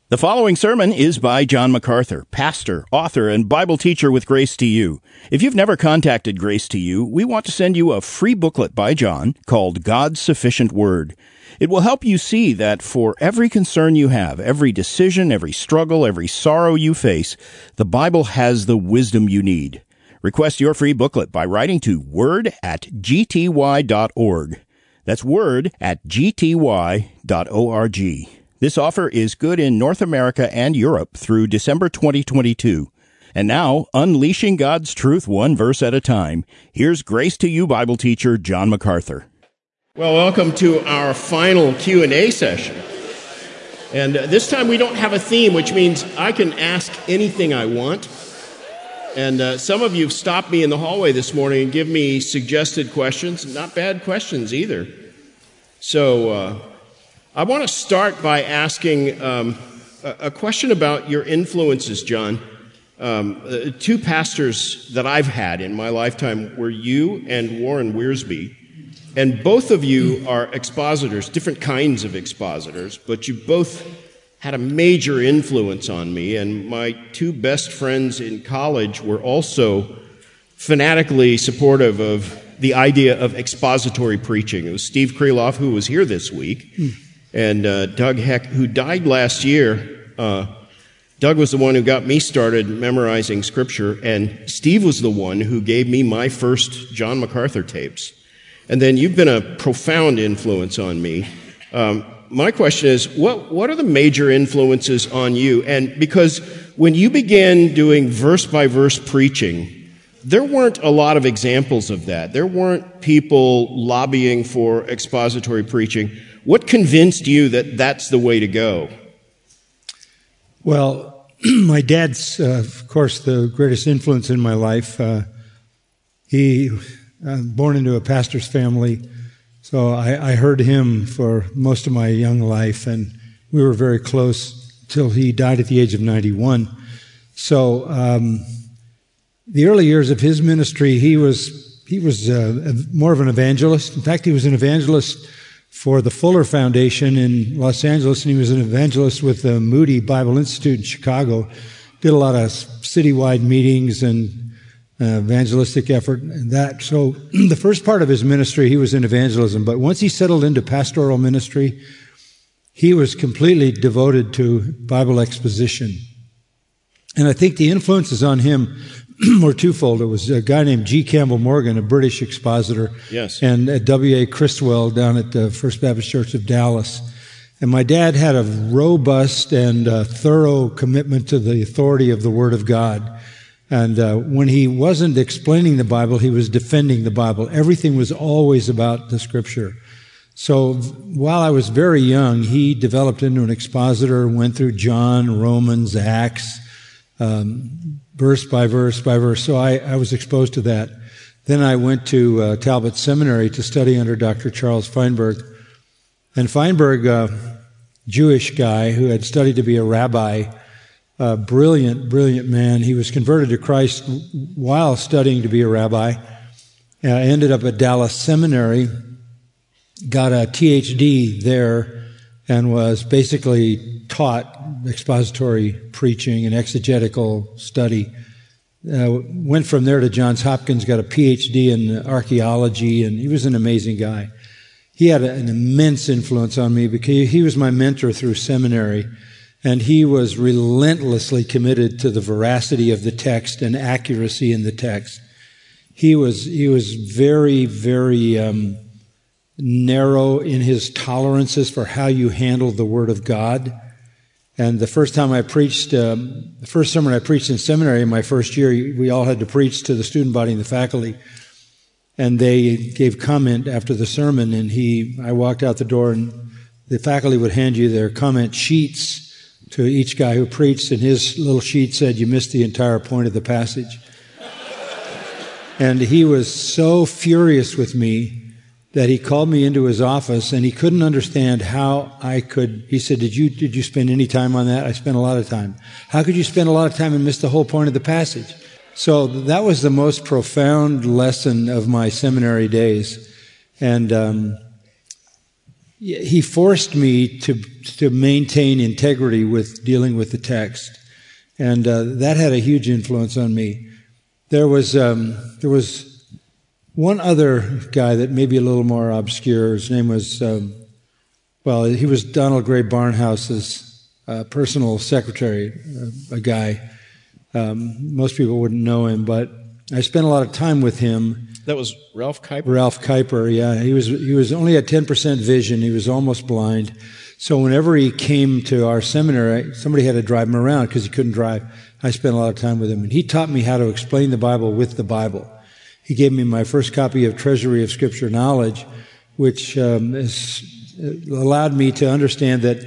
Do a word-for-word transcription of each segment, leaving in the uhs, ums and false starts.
The following sermon is by John MacArthur, pastor, author, and Bible teacher with Grace to You. If you've never contacted Grace to You, we want to send you a free booklet by John called God's Sufficient Word. It will help you see that for every concern you have, every decision, every struggle, every sorrow you face, the Bible has the wisdom you need. Request your free booklet by writing to word at g t y dot org. That's word at g t y dot org. This offer is good in North America and Europe through December twenty twenty-two. And now, unleashing God's truth one verse at a time, here's Grace to You Bible teacher John MacArthur. Well, welcome to our final Q and A session. And uh, this time we don't have a theme, which means I can ask anything I want. And uh, some of you have stopped me in the hallway this morning and give me suggested questions. Not bad questions either. So uh, I want to start by asking um, a, a question about your influences, John. Um, uh, two pastors that I've had in my lifetime were you and Warren Wiersbe. And both of you are expositors, different kinds of expositors, but you both had a major influence on me. And my two best friends in college were also fanatically supportive of the idea of expository preaching. It was Steve Kreloff, who was here this week, and uh, Doug Heck, who died last year. Uh, Doug was the one who got me started memorizing Scripture, and Steve was the one who gave me my first John MacArthur tapes. And then you've been a profound influence on me. Um, my question is, what, what are the major influences on you? And because when you began doing verse-by-verse preaching, there weren't a lot of examples of that. There weren't people lobbying for expository preaching. What convinced you that that's the way to go? Well, my dad's, uh, of course, the greatest influence in my life. Uh, he... Uh, born into a pastor's family, so I, I heard him for most of my young life, and we were very close till he died at the age of ninety-one. So um, the early years of his ministry, he was he was uh, more of an evangelist. In fact, he was an evangelist for the Fuller Foundation in Los Angeles, and he was an evangelist with the Moody Bible Institute in Chicago. Did a lot of citywide meetings and Uh, evangelistic effort and that. So the first part of his ministry, he was in evangelism. But once he settled into pastoral ministry, he was completely devoted to Bible exposition. And I think the influences on him were twofold. It was a guy named G. Campbell Morgan, a British expositor, yes, and uh, W A Christwell down at the First Baptist Church of Dallas. And my dad had a robust and uh, thorough commitment to the authority of the Word of God. And uh, when he wasn't explaining the Bible, he was defending the Bible. Everything was always about the Scripture. So while I was very young, he developed into an expositor, went through John, Romans, Acts, um, verse by verse by verse. So I, I was exposed to that. Then I went to uh, Talbot Seminary to study under Doctor Charles Feinberg. And Feinberg, a Jewish guy who had studied to be a rabbi, a brilliant, brilliant man. He was converted to Christ while studying to be a rabbi. Uh, ended up at Dallas Seminary, got a T H D there, and was basically taught expository preaching and exegetical study. Uh, went from there to Johns Hopkins, got a P H D in archaeology, and he was an amazing guy. He had an immense influence on me because he was my mentor through seminary. And he was relentlessly committed to the veracity of the text and accuracy in the text. He was he was very, very um, narrow in his tolerances for how you handle the Word of God. And the first time I preached, um, the first sermon I preached in seminary in my first year, we all had to preach to the student body and the faculty. And they gave comment after the sermon, and he, I walked out the door, and the faculty would hand you their comment sheets to each guy who preached, and his little sheet said, "You missed the entire point of the passage." And he was so furious with me that he called me into his office, and he couldn't understand how I could. He said, did you did you spend any time on that? I spent a lot of time. How could you spend a lot of time and miss the whole point of the passage? So that was the most profound lesson of my seminary days. And um he forced me to to maintain integrity with dealing with the text, and uh, that had a huge influence on me. There was um, there was one other guy that may be a little more obscure. His name was um, well, he was Donald Gray Barnhouse's uh, personal secretary, uh, a guy. Um, most people wouldn't know him, but I spent a lot of time with him. That was Ralph Kuyper? Ralph Kuyper, yeah. He was he was only at ten percent vision. He was almost blind. So whenever he came to our seminary, somebody had to drive him around because he couldn't drive. I spent a lot of time with him. And he taught me how to explain the Bible with the Bible. He gave me my first copy of Treasury of Scripture Knowledge, which um, is, allowed me to understand that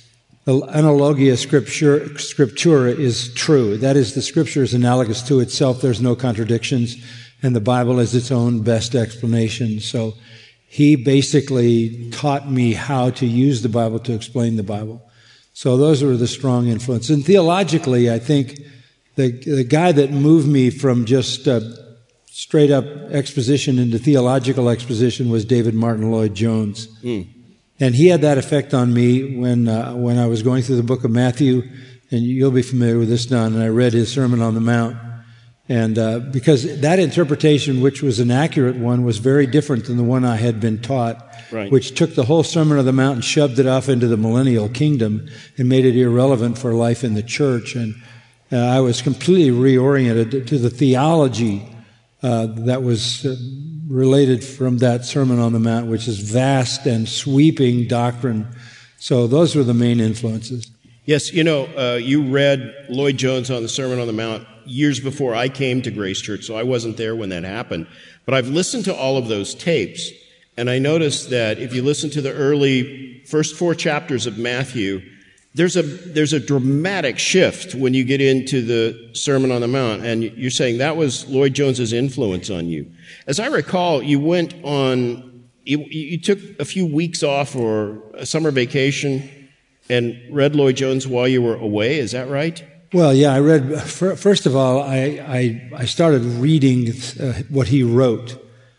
analogia scriptura, scriptura is true. That is, the Scripture is analogous to itself. There's no contradictions. And the Bible is its own best explanation. So he basically taught me how to use the Bible to explain the Bible. So those were the strong influences. And theologically, I think the, the guy that moved me from just uh, straight up exposition into theological exposition was David Martin Lloyd Jones. Mm. And he had that effect on me when uh, when I was going through the book of Matthew, and you'll be familiar with this, Don, and I read his Sermon on the Mount. And uh, because that interpretation, which was an accurate one, was very different than the one I had been taught, right, which took the whole Sermon on the Mount and shoved it off into the millennial kingdom and made it irrelevant for life in the church. And uh, I was completely reoriented to the theology uh, that was uh, related from that Sermon on the Mount, which is vast and sweeping doctrine. So those were the main influences. Yes, you know, uh, you read Lloyd Jones on the Sermon on the Mount years before I came to Grace Church, so I wasn't there when that happened. But I've listened to all of those tapes, and I noticed that if you listen to the early first four chapters of Matthew, there's a there's a dramatic shift when you get into the Sermon on the Mount, and you're saying that was Lloyd Jones's influence on you. As I recall, you went on, you, you took a few weeks off or a summer vacation and read Lloyd Jones while you were away. Is that right? Well, yeah, I read, first of all, I, I, I started reading uh, what he wrote.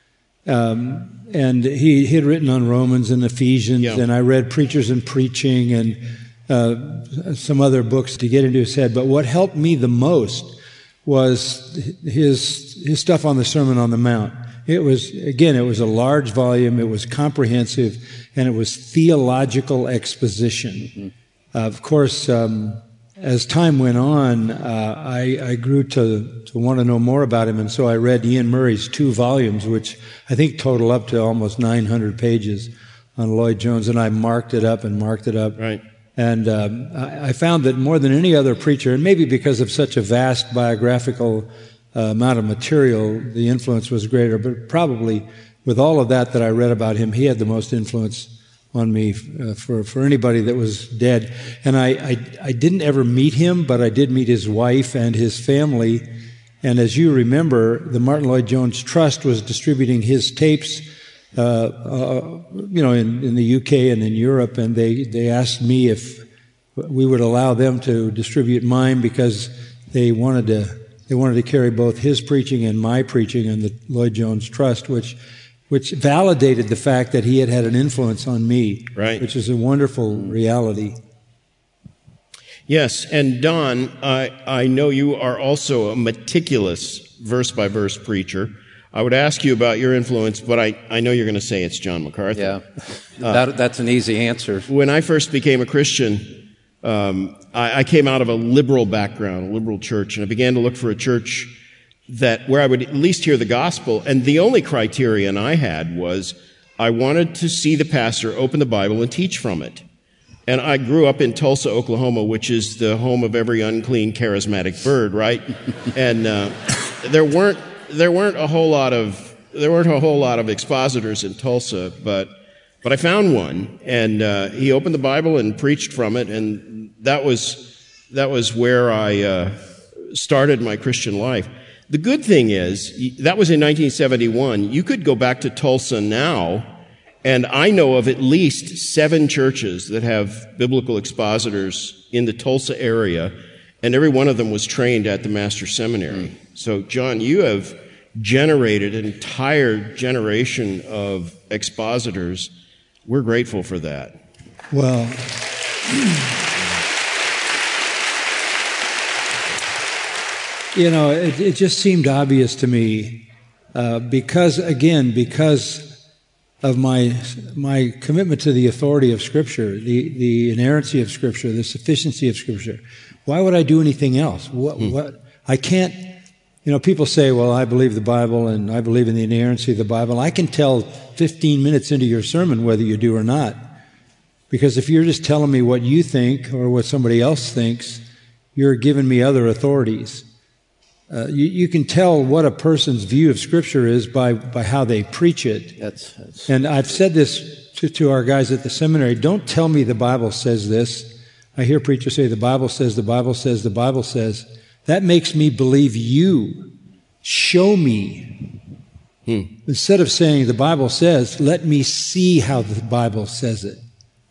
Um, and he, he had written on Romans and Ephesians, yeah. and I read Preachers and Preaching and uh, some other books to get into his head. But what helped me the most was his, his stuff on the Sermon on the Mount. It was, again, it was a large volume, it was comprehensive, and it was theological exposition. Mm-hmm. Uh, of course, um, as time went on, uh, I, I grew to, to want to know more about him, and so I read Ian Murray's two volumes, which I think total up to almost nine hundred pages on Lloyd Jones, and I marked it up and marked it up. Right. And um, I, I found that more than any other preacher, and maybe because of such a vast biographical uh, amount of material, the influence was greater, but probably with all of that that I read about him, he had the most influence on me uh, for for anybody that was dead. And I, I I didn't ever meet him, but I did meet his wife and his family. And as you remember, the Martin Lloyd Jones Trust was distributing his tapes, uh, uh, you know, in, in the U K and in Europe, and they they asked me if we would allow them to distribute mine because they wanted to they wanted to carry both his preaching and my preaching in the Lloyd Jones Trust, which. which validated the fact that he had had an influence on me, right, which is a wonderful reality. Yes, and Don, I, I know you are also a meticulous verse-by-verse preacher. I would ask you about your influence, but I, I know you're going to say it's John MacArthur. Yeah, that, uh, that's an easy answer. When I first became a Christian, um, I, I came out of a liberal background, a liberal church, and I began to look for a church that where I would at least hear the gospel. And the only criterion I had was I wanted to see the pastor open the Bible and teach from it. And I grew up in Tulsa, Oklahoma, which is the home of every unclean charismatic bird, right? And uh, there weren't there weren't a whole lot of there weren't a whole lot of expositors in Tulsa, but but I found one, and uh, he opened the Bible and preached from it, and that was that was where I uh, started my Christian life. The good thing is, that was in nineteen seventy-one. You could go back to Tulsa now, and I know of at least seven churches that have biblical expositors in the Tulsa area, and every one of them was trained at the Master Seminary. Mm. So, John, you have generated an entire generation of expositors. We're grateful for that. Well, you know, it, it just seemed obvious to me uh, because, again, because of my my commitment to the authority of Scripture, the, the inerrancy of Scripture, the sufficiency of Scripture. Why would I do anything else? What, hmm. what I can't, you know, people say, well, I believe the Bible and I believe in the inerrancy of the Bible. I can tell fifteen minutes into your sermon whether you do or not. Because if you're just telling me what you think or what somebody else thinks, you're giving me other authorities. Uh, you, you can tell what a person's view of Scripture is by, by how they preach it. That's, that's and I've said this to, to our guys at the seminary. Don't tell me the Bible says this. I hear preachers say the Bible says, the Bible says, the Bible says. That makes me believe you. Show me. Hmm. Instead of saying the Bible says, let me see how the Bible says it.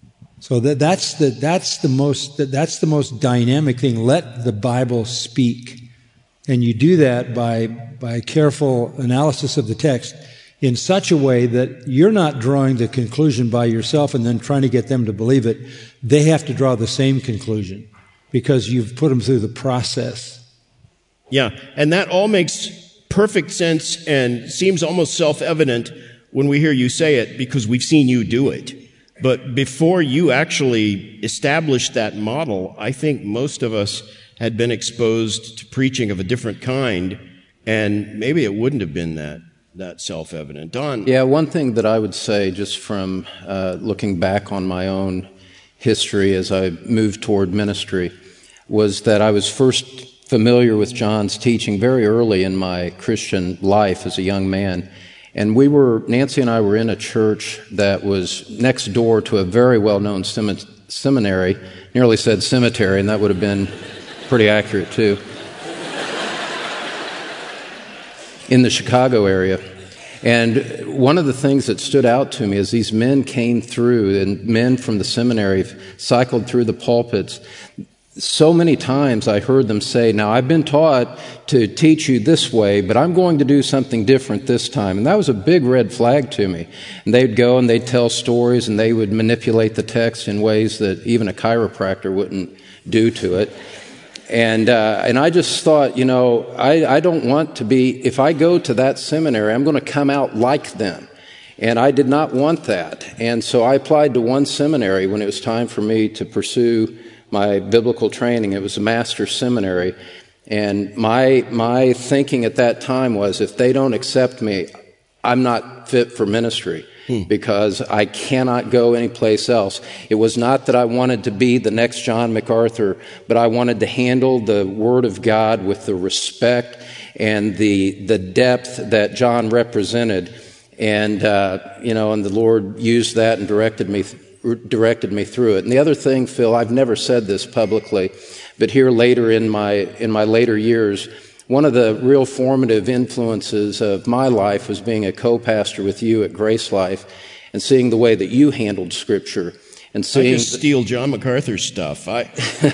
So that, that's the, that's the most, that's the most dynamic thing. Let the Bible speak. And you do that by, by careful analysis of the text in such a way that you're not drawing the conclusion by yourself and then trying to get them to believe it. They have to draw the same conclusion because you've put them through the process. Yeah, and that all makes perfect sense and seems almost self-evident when we hear you say it because we've seen you do it. But before you actually established that model, I think most of us had been exposed to preaching of a different kind, and maybe it wouldn't have been that that self-evident. Don? Yeah, one thing that I would say just from uh, looking back on my own history as I moved toward ministry was that I was first familiar with John's teaching very early in my Christian life as a young man. And we were, Nancy and I were in a church that was next door to a very well-known sem- seminary, nearly said cemetery, and that would have been pretty accurate too, in the Chicago area. And one of the things that stood out to me is these men came through, and men from the seminary cycled through the pulpits. So many times I heard them say, now I've been taught to teach you this way, but I'm going to do something different this time. And that was a big red flag to me. And they'd go and they'd tell stories and they would manipulate the text in ways that even a chiropractor wouldn't do to it. And uh, and I just thought, you know, I, I don't want to be, if I go to that seminary, I'm going to come out like them. And I did not want that. And so I applied to one seminary when it was time for me to pursue my biblical training. It was a master's seminary. And my my thinking at that time was, if they don't accept me, I'm not fit for ministry. Because I cannot go anyplace else. It was not that I wanted to be the next John MacArthur, but I wanted to handle the Word of God with the respect and the the depth that John represented. And uh, you know, and the Lord used that and directed me directed me through it. And the other thing, Phil, I've never said this publicly, but here later in my in my later years, one of the real formative influences of my life was being a co-pastor with you at Grace Life and seeing the way that you handled Scripture. And seeing I just steal John MacArthur's stuff. I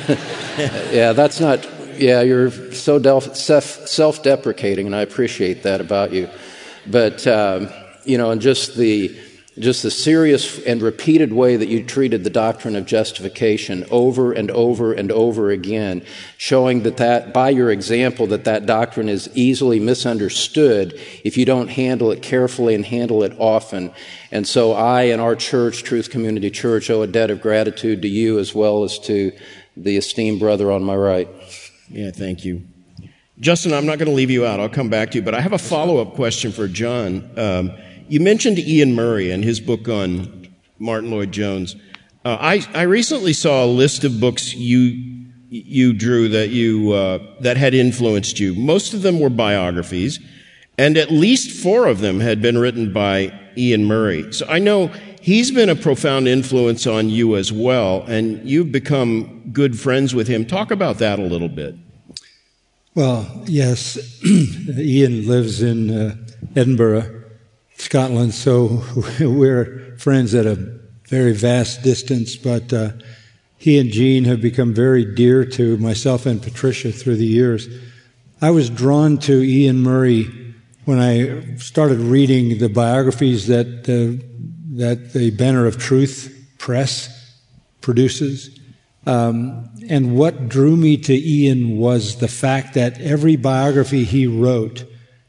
yeah, that's not, yeah, you're so del- self, self-deprecating, and I appreciate that about you. But, um, you know, and just the just the serious and repeated way that you treated the doctrine of justification over and over and over again, showing that, that by your example that that doctrine is easily misunderstood if you don't handle it carefully and handle it often. And so I and our church, Truth Community Church, owe a debt of gratitude to you as well as to the esteemed brother on my right. Yeah, thank you. Justin, I'm not going to leave you out. I'll come back to you, but I have a follow-up question for John. Um, You mentioned Ian Murray and his book on Martin Lloyd-Jones. Uh, I, I recently saw a list of books you you drew that you uh, that had influenced you. Most of them were biographies, and at least four of them had been written by Ian Murray. So I know he's been a profound influence on you as well, and you've become good friends with him. Talk about that a little bit. Well, yes, Ian lives in uh, Edinburgh, Scotland, so we're friends at a very vast distance, but uh, he and Jean have become very dear to myself and Patricia through the years. I was drawn to Ian Murray when I started reading the biographies that uh, that the Banner of Truth Press produces. Um, and what drew me to Ian was the fact that every biography he wrote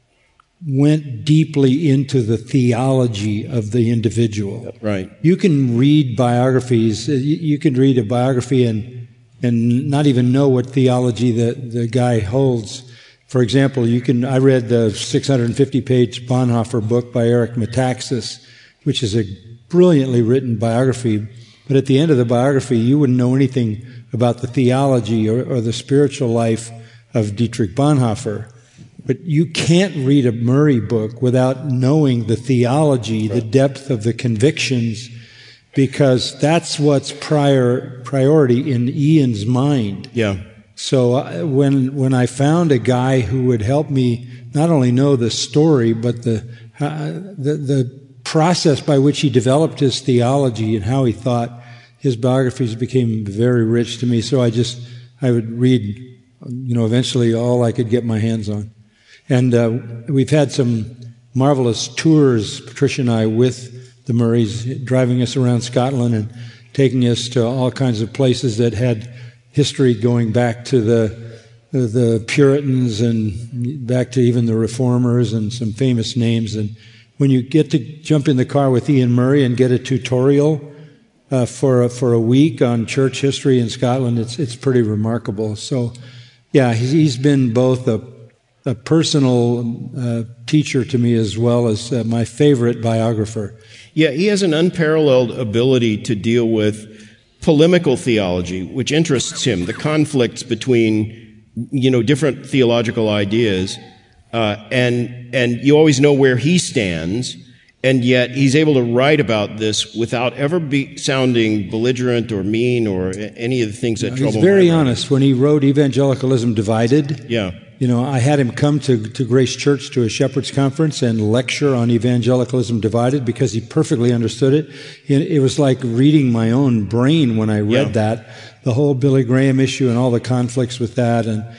went deeply into the theology of the individual. Right. You can read biographies, you can read a biography and and not even know what theology the, the guy holds. For example, you can I read the six hundred fifty page Bonhoeffer book by Eric Metaxas, which is a brilliantly written biography. But at the end of the biography, you wouldn't know anything about the theology or, or the spiritual life of Dietrich Bonhoeffer. But you can't read a Murray book without knowing the theology, the depth of the convictions, because that's what's prior priority in Ian's mind. Yeah. So uh, when when I found a guy who would help me not only know the story, but the uh, the, the process by which he developed his theology and how he thought, his biographies became very rich to me. So I just I would read, you know, eventually all I could get my hands on. And uh, we've had some marvelous tours, Patricia and I, with the Murrays, driving us around Scotland and taking us to all kinds of places that had history going back to the the Puritans and back to even the Reformers and some famous names. And when you get to jump in the car with Ian Murray and get a tutorial uh, for a, for a week on church history in Scotland, it's it's pretty remarkable. So, yeah, he's, he's been both a a personal uh, teacher to me as well as uh, my favorite biographer. Yeah, he has an unparalleled ability to deal with polemical theology, which interests him, the conflicts between, you know, different theological ideas, uh, and and you always know where he stands, and yet he's able to write about this without ever be sounding belligerent or mean or any of the things that no, trouble him. He's very honest. When he wrote Evangelicalism Divided, yeah. You know, I had him come to, to Grace Church to a shepherd's conference and lecture on Evangelicalism Divided because he perfectly understood it. It, it was like reading my own brain when I read yeah. that, the whole Billy Graham issue and all the conflicts with that. And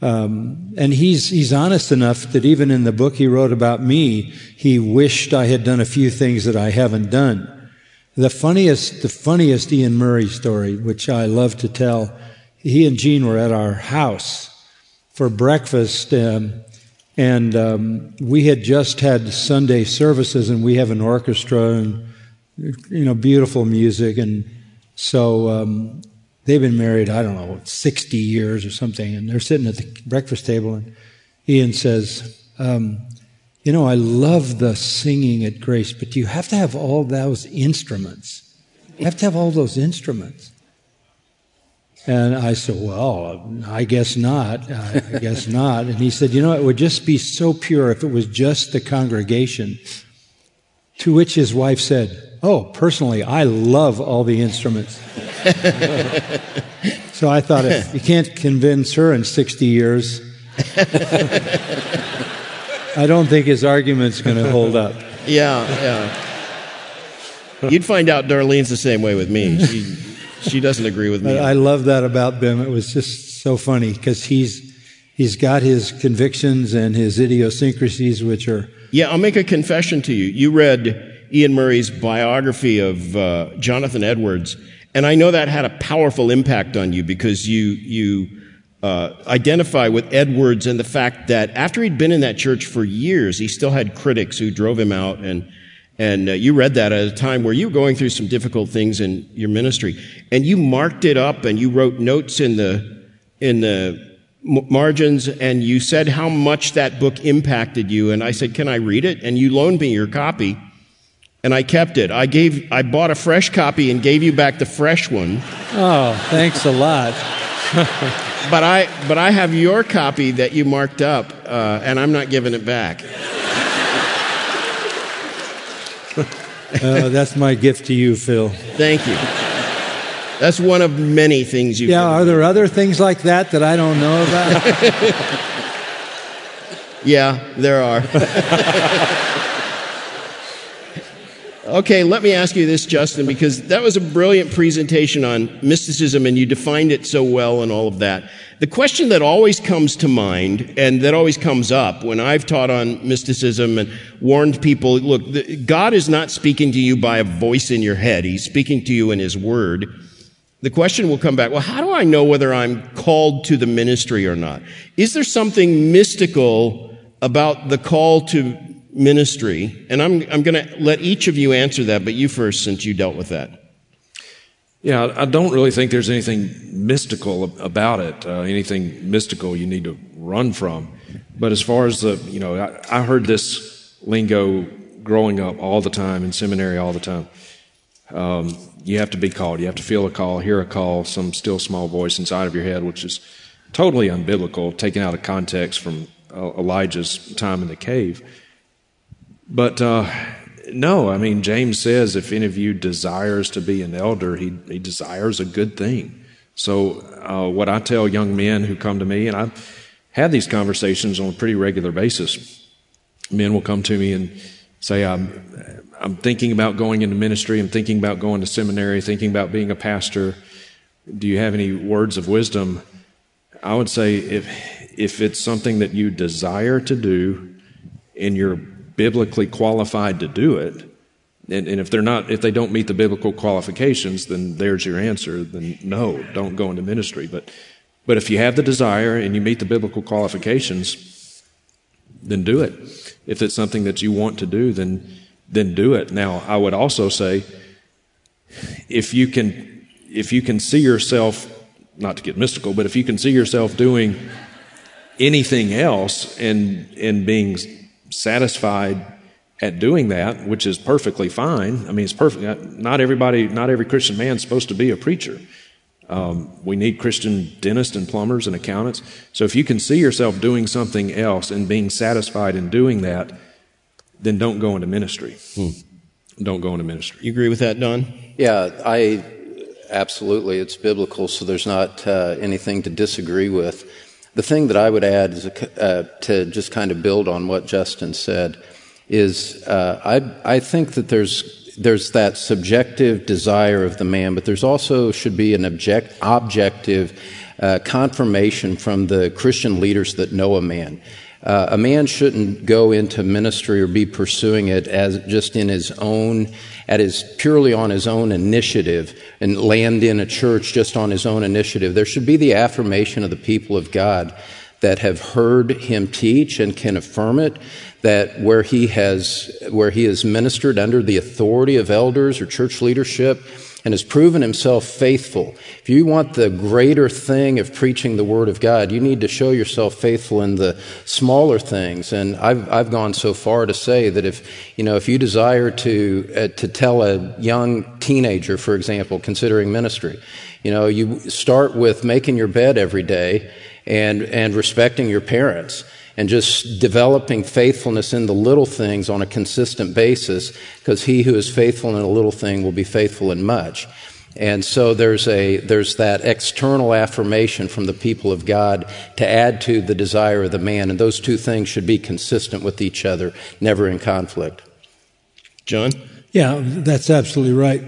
um, and he's he's honest enough that even in the book he wrote about me, he wished I had done a few things that I haven't done. The funniest, the funniest Ian Murray story, which I love to tell, he and Jean were at our house for breakfast, um, and um, we had just had Sunday services, and we have an orchestra and, you know, beautiful music, and so um, they've been married, I don't know, sixty years or something, and they're sitting at the breakfast table, and Ian says, um, you know, I love the singing at Grace, but you have to have all those instruments. You have to have all those instruments. And I said, well, I guess not. I guess not. And he said, you know, it would just be so pure if it was just the congregation. To which his wife said, oh, personally, I love all the instruments. So I thought, if you can't convince her in sixty years, I don't think his argument's going to hold up. Yeah, yeah. You'd find out Darlene's the same way with me. She, She doesn't agree with me. I love that about Bim. It was just so funny because he's he's got his convictions and his idiosyncrasies, which are... Yeah, I'll make a confession to you. You read Ian Murray's biography of uh, Jonathan Edwards, and I know that had a powerful impact on you because you you uh, identify with Edwards and the fact that after he'd been in that church for years, he still had critics who drove him out. And And uh, you read that at a time where you were going through some difficult things in your ministry, and you marked it up and you wrote notes in the in the margins, and you said how much that book impacted you. And I said, "Can I read it?" And you loaned me your copy, and I kept it. I gave I bought a fresh copy and gave you back the fresh one. Oh, thanks a lot. but I but I have your copy that you marked up, uh, and I'm not giving it back. Uh, that's my gift to you, Phil. Thank you. That's one of many things you. Yeah, are there other things like that that I don't know about? Yeah, there are. Okay, let me ask you this, Justin, because that was a brilliant presentation on mysticism, and you defined it so well and all of that. The question that always comes to mind, and that always comes up when I've taught on mysticism and warned people, look, the, God is not speaking to you by a voice in your head. He's speaking to you in His Word. The question will come back, well, how do I know whether I'm called to the ministry or not? Is there something mystical about the call to ministry? And I'm I'm going to let each of you answer that, but you first, since you dealt with that. Yeah, I don't really think there's anything mystical about it, uh, anything mystical you need to run from. But as far as the, you know, I, I heard this lingo growing up all the time, in seminary all the time. Um, you have to be called. You have to feel a call, hear a call, some still small voice inside of your head, which is totally unbiblical, taken out of context from uh, Elijah's time in the cave. But uh, no, I mean, James says if any of you desires to be an elder, he, he desires a good thing. So uh, what I tell young men who come to me, and I've had these conversations on a pretty regular basis, men will come to me and say, I'm, I'm thinking about going into ministry, I'm thinking about going to seminary, thinking about being a pastor. Do you have any words of wisdom? I would say if if it's something that you desire to do and you're biblically qualified to do it, and, and if they're not, if they don't meet the biblical qualifications, then there's your answer. Then no, don't go into ministry. But but if you have the desire and you meet the biblical qualifications, then do it. If it's something that you want to do, then then do it. Now, I would also say, if you can if you can see yourself, not to get mystical, but if you can see yourself doing anything else and and being satisfied at doing that, which is perfectly fine. I mean, it's perfect. Not everybody, not every Christian man is supposed to be a preacher. Um, we need Christian dentists and plumbers and accountants. So if you can see yourself doing something else and being satisfied in doing that, then don't go into ministry. Hmm. Don't go into ministry. You agree with that, Don? Yeah, I absolutely. It's biblical, so there's not uh, anything to disagree with. The thing that I would add is uh, to just kind of build on what Justin said is uh, I I think that there's there's that subjective desire of the man, but there's also should be an object objective uh, confirmation from the Christian leaders that know a man. Uh, a man shouldn't go into ministry or be pursuing it as just in his own, at his purely on his own initiative and land in a church just on his own initiative. There should be the affirmation of the people of God that have heard him teach and can affirm it, that where he has, where he has ministered under the authority of elders or church leadership and has proven himself faithful. If you want the greater thing of preaching the Word of God, you need to show yourself faithful in the smaller things. And I've I've gone so far to say that if you know if you desire to uh, to tell a young teenager, for example, considering ministry, you know, you start with making your bed every day and and respecting your parents, and just developing faithfulness in the little things on a consistent basis, because he who is faithful in a little thing will be faithful in much. And so there's a there's that external affirmation from the people of God to add to the desire of the man, and those two things should be consistent with each other, never in conflict. John? Yeah, that's absolutely right.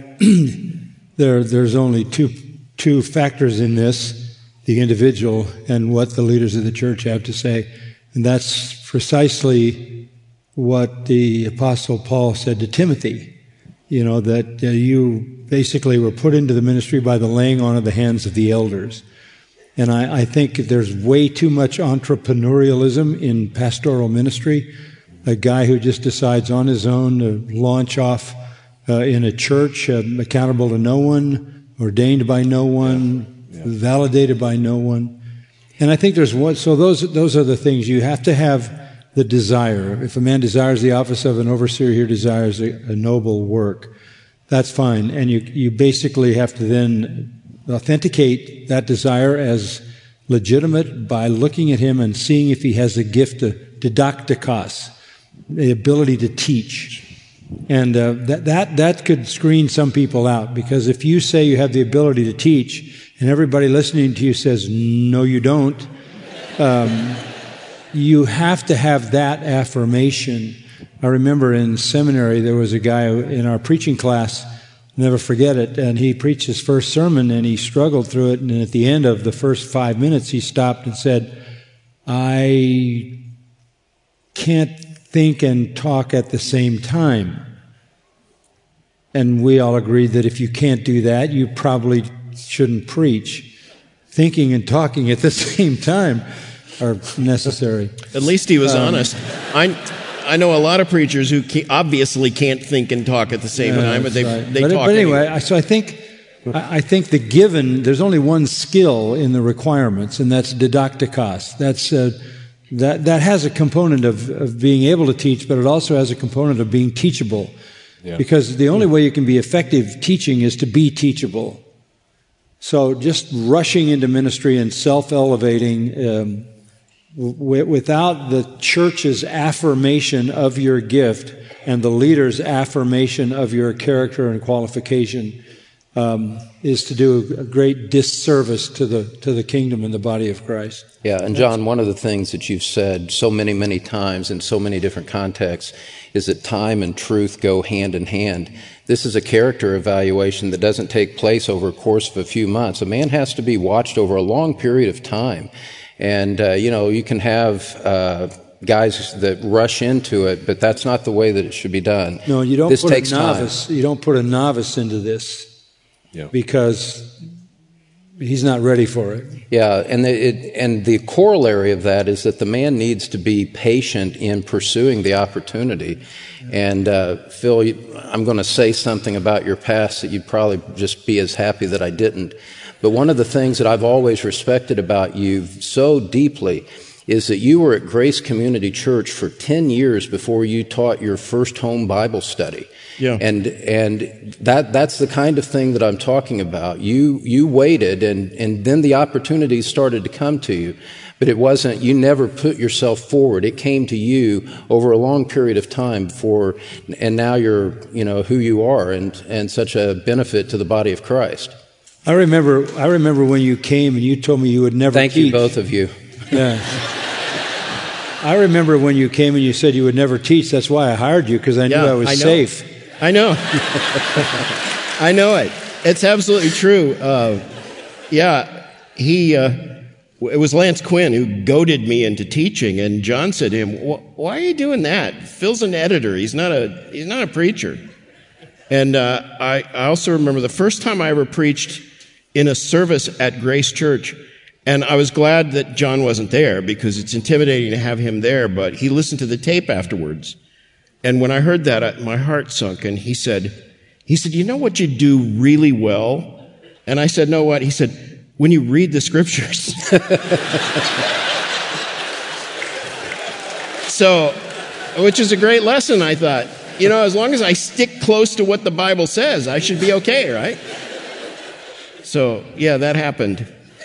there there's only two two factors in this, the individual and what the leaders of the church have to say. And that's precisely what the Apostle Paul said to Timothy, you know, that uh, you basically were put into the ministry by the laying on of the hands of the elders. And I, I think there's way too much entrepreneurialism in pastoral ministry. A guy who just decides on his own to launch off uh, in a church, uh, accountable to no one, ordained by no one, yeah. Yeah. validated by no one. And I think there's one, so those those are the things. You have to have the desire. If a man desires the office of an overseer, he desires a, a noble work. That's fine. And you you basically have to then authenticate that desire as legitimate by looking at him and seeing if he has the gift of didaktikos, the ability to teach. And uh, that that that could screen some people out, because if you say you have the ability to teach and everybody listening to you says, no, you don't, um, you have to have that affirmation I remember in seminary there was a guy in our preaching class, never forget it, and he preached his first sermon and he struggled through it, and at the end of the first five minutes he stopped and said, I can't think and talk at the same time. And we all agreed that if you can't do that, you probably shouldn't preach. Thinking and talking at the same time are necessary. At least he was um, honest. I I know a lot of preachers who ca- obviously can't think and talk at the same yeah, time, but they right. they but, talk But anyway, anyway. so I think I think the given, there's only one skill in the requirements, and that's didaktikos. That's uh, that that has a component of, of being able to teach, but it also has a component of being teachable. Yeah. Because the only way you can be effective teaching is to be teachable. So just rushing into ministry and self-elevating um, w- without the church's affirmation of your gift and the leader's affirmation of your character and qualification um, is to do a great disservice to the to the kingdom and the body of Christ. Yeah, and John, one of the things that you've said so many, many times in so many different contexts is that time and truth go hand in hand. This is a character evaluation that doesn't take place over a course of a few months. A man has to be watched over a long period of time. And, uh, you know, you can have uh, guys that rush into it, but that's not the way that it should be done. No, you don't this put takes a novice. time. You don't put a novice into this Yeah. because he's not ready for it. Yeah, and the, it, and the corollary of that is that the man needs to be patient in pursuing the opportunity. And uh, Phil, I'm going to say something about your past that you'd probably just be as happy that I didn't. But one of the things that I've always respected about you so deeply is that you were at Grace Community Church for ten years before you taught your first home Bible study. Yeah. And and that that's the kind of thing that I'm talking about. You you waited, and, and then the opportunities started to come to you. But it wasn't, you never put yourself forward. It came to you over a long period of time before, and now you're, you know, who you are and, and such a benefit to the body of Christ. I remember I remember when you came and you told me you would never Thank teach. you, both of you. Yeah. I remember when you came and you said you would never teach. That's why I hired you, because I knew Yeah, I was I know. safe. I know. I know it. It's absolutely true. Uh, yeah, he. Uh, it was Lance Quinn who goaded me into teaching, and John said to him, "Why are you doing that? Phil's an editor. He's not a. He's not a preacher." And uh, I, I also remember the first time I ever preached in a service at Grace Church, and I was glad that John wasn't there because it's intimidating to have him there. But he listened to the tape afterwards. And when I heard that, I, my heart sunk, and he said, he said, you know what you do really well? And I said, no, what? He said, when you read the scriptures. So, which is a great lesson, I thought. You know, as long as I stick close to what the Bible says, I should be okay, right? So, yeah, that happened.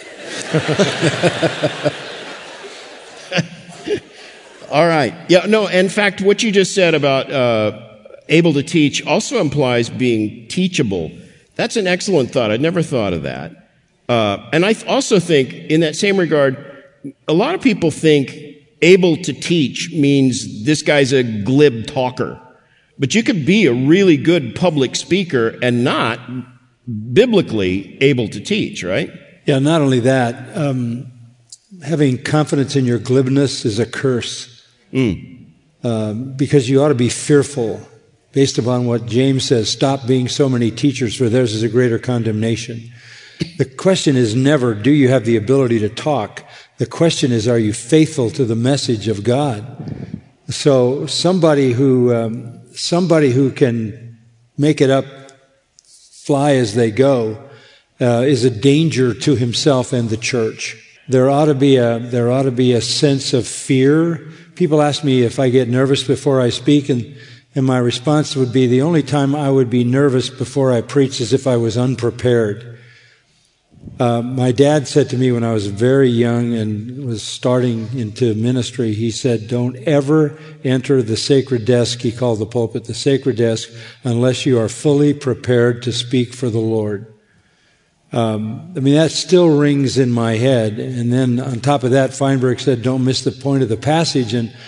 All right. Yeah, no, in fact, what you just said about uh, able to teach also implies being teachable. That's an excellent thought. I'd never thought of that. Uh, and I th- also think, in that same regard, a lot of people think able to teach means this guy's a glib talker. But you could be a really good public speaker and not biblically able to teach, right? Yeah, not only that, um, having confidence in your glibness is a curse. Mm. Um, because you ought to be fearful, based upon what James says, stop being so many teachers, for theirs is a greater condemnation. The question is never, do you have the ability to talk? The question is, are you faithful to the message of God? So somebody who um, somebody who can make it up, fly as they go, uh, is a danger to himself and the church. There ought to be a there ought to be a sense of fear. People ask me if I get nervous before I speak, and, and my response would be the only time I would be nervous before I preach is if I was unprepared. Uh, my dad said to me when I was very young and was starting into ministry, he said, don't ever enter the sacred desk, he called the pulpit, the sacred desk, unless you are fully prepared to speak for the Lord. Um, I mean, that still rings in my head. And then on top of that, Feinberg said, don't miss the point of the passage. And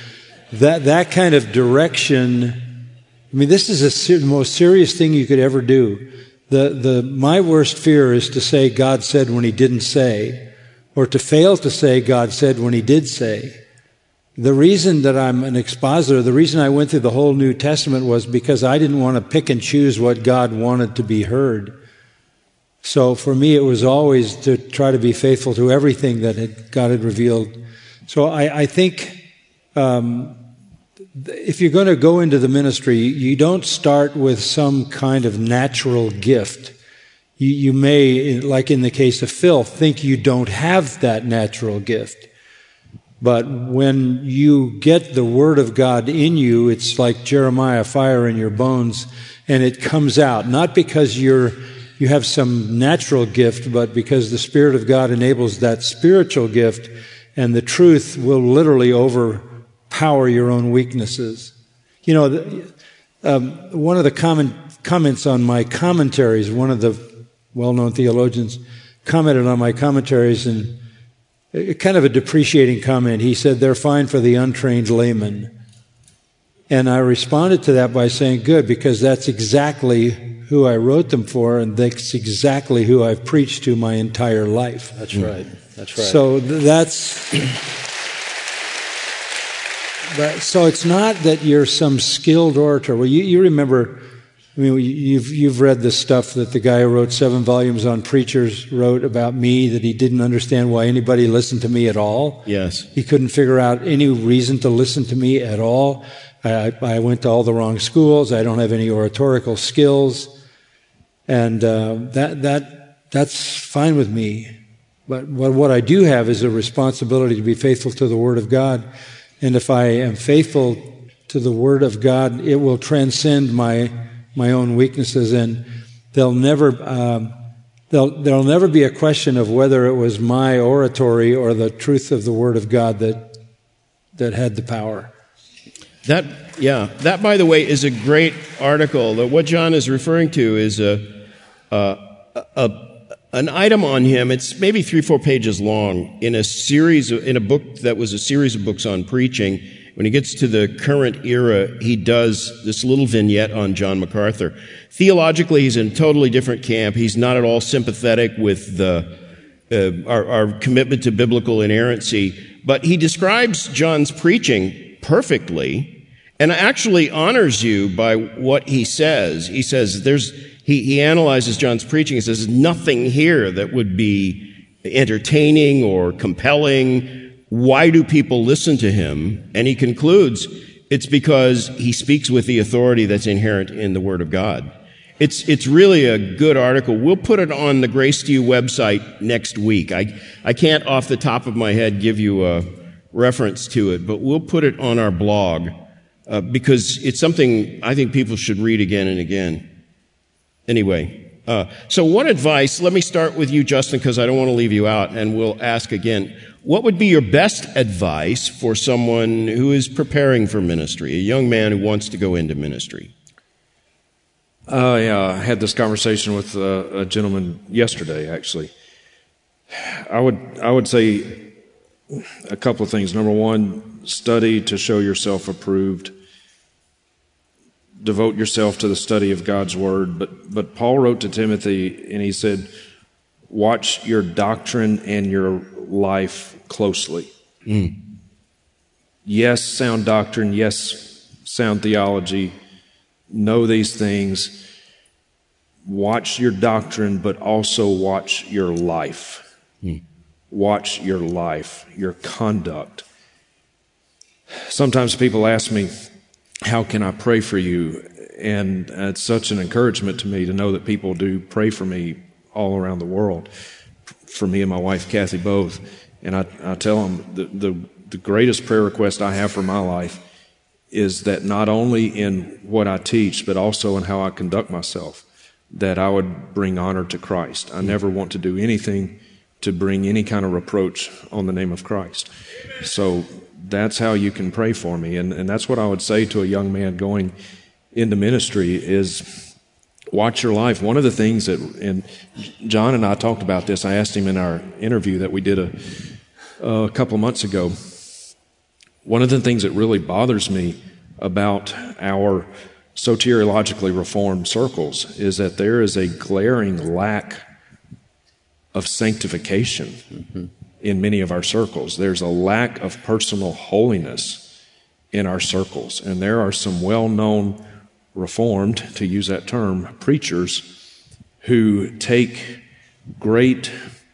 that that kind of direction, I mean, this is a ser- the most serious thing you could ever do. The the my worst fear is to say God said when he didn't say, or to fail to say God said when he did say. The reason that I'm an expositor, the reason I went through the whole New Testament was because I didn't want to pick and choose what God wanted to be heard. So for me, it was always to try to be faithful to everything that had, God had revealed. So I, I think um, if you're going to go into the ministry, you don't start with some kind of natural gift. You, you may, like in the case of Phil, think you don't have that natural gift. But when you get the Word of God in you, it's like Jeremiah, fire in your bones, and it comes out. Not because you're, you have some natural gift, but because the Spirit of God enables that spiritual gift, and the truth will literally overpower your own weaknesses. You know, the, um, one of the common comments on my commentaries, one of the well-known theologians commented on my commentaries, and kind of a depreciating comment. He said, they're fine for the untrained layman. And I responded to that by saying, good, because that's exactly who I wrote them for, and that's exactly who I've preached to my entire life. That's right. That's right. So that's... But, so it's not that you're some skilled orator. Well, you, you remember... I mean, you've you've read the stuff that the guy who wrote seven volumes on preachers wrote about me, that he didn't understand why anybody listened to me at all. Yes. He couldn't figure out any reason to listen to me at all. I, I went to all the wrong schools. I don't have any oratorical skills. And uh, that that that's fine with me. But what, what I do have is a responsibility to be faithful to the Word of God. And if I am faithful to the Word of God, it will transcend my my own weaknesses, and there'll never um, there'll there'll never be a question of whether it was my oratory or the truth of the Word of God that that had the power. That yeah, that by the way is a great article. That what John is referring to is a, a, a an item on him. It's maybe three four pages long in a series of, in a book that was a series of books on preaching. When he gets to the current era, he does this little vignette on John MacArthur. Theologically, he's in a totally different camp. He's not at all sympathetic with the uh, our, our commitment to biblical inerrancy. But he describes John's preaching perfectly and actually honors you by what he says. He says there's he, he analyzes John's preaching. He says there's nothing here that would be entertaining or compelling. Why do people listen to him? And he concludes, it's because he speaks with the authority that's inherent in the Word of God. It's it's really a good article. We'll put it on the Grace to You website next week. I, I can't off the top of my head give you a reference to it, but we'll put it on our blog uh, because it's something I think people should read again and again. Anyway. Uh, so what advice, let me start with you, Justin, because I don't want to leave you out, and we'll ask again. What would be your best advice for someone who is preparing for ministry, a young man who wants to go into ministry? Uh, yeah, I had this conversation with a, a gentleman yesterday, actually. I would, I would say a couple of things. Number one, study to show yourself approved. Devote yourself to the study of God's Word. But but Paul wrote to Timothy, and he said, watch your doctrine and your life closely. Mm. Yes, sound doctrine. Yes, sound theology. Know these things. Watch your doctrine, but also watch your life. Mm. Watch your life, your conduct. Sometimes people ask me, how can I pray for you? And it's such an encouragement to me to know that people do pray for me all around the world, for me and my wife, Kathy, both. And I, I tell them the, the, the greatest prayer request I have for my life is that not only in what I teach, but also in how I conduct myself, that I would bring honor to Christ. I never want to do anything to bring any kind of reproach on the name of Christ. So that's how you can pray for me. And, and that's what I would say to a young man going into ministry is watch your life. One of the things that, and John and I talked about this, I asked him in our interview that we did a, a couple months ago, one of the things that really bothers me about our soteriologically reformed circles is that there is a glaring lack of sanctification mm-hmm. in many of our circles. There's a lack of personal holiness in our circles. And there are some well-known reformed, to use that term, preachers who take great,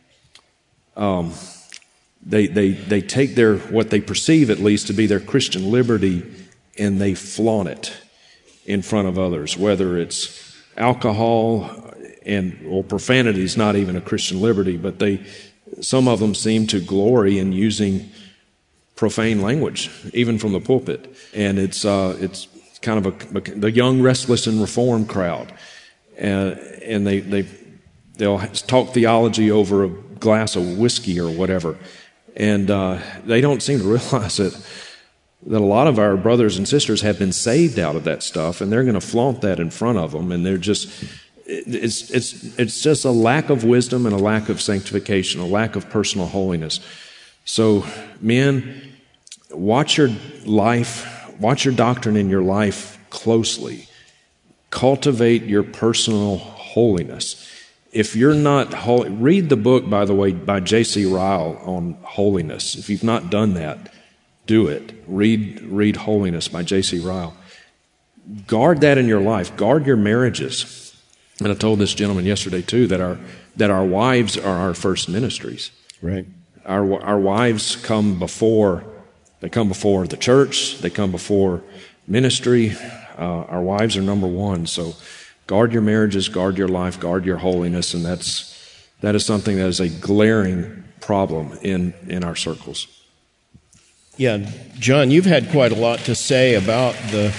um, they, they, they take their, what they perceive at least to be their Christian liberty, and they flaunt it in front of others, whether it's alcohol and, well, profanity is not even a Christian liberty, but they, some of them seem to glory in using profane language, even from the pulpit. And it's, uh, it's kind of a, the young, restless, and reformed crowd. And, and they, they, they'll talk theology over a glass of whiskey or whatever. And, uh, they don't seem to realize that, that a lot of our brothers and sisters have been saved out of that stuff, and they're going to flaunt that in front of them. And they're just, it's, it's, it's just a lack of wisdom and a lack of sanctification, a lack of personal holiness. So, men, watch your life, watch your doctrine in your life closely. Cultivate your personal holiness. If you're not holy, read the book, by the way, by J C Ryle on holiness. If you've not done that, do it. Read, read Holiness by J C Ryle. Guard that in your life. Guard your marriages. And I told this gentleman yesterday too that our that our wives are our first ministries. Right. Our our wives come before they come before the church. They come before ministry. Uh, our wives are number one. So guard your marriages. Guard your life. Guard your holiness. And that's that is something that is a glaring problem in in our circles. Yeah, John, you've had quite a lot to say about the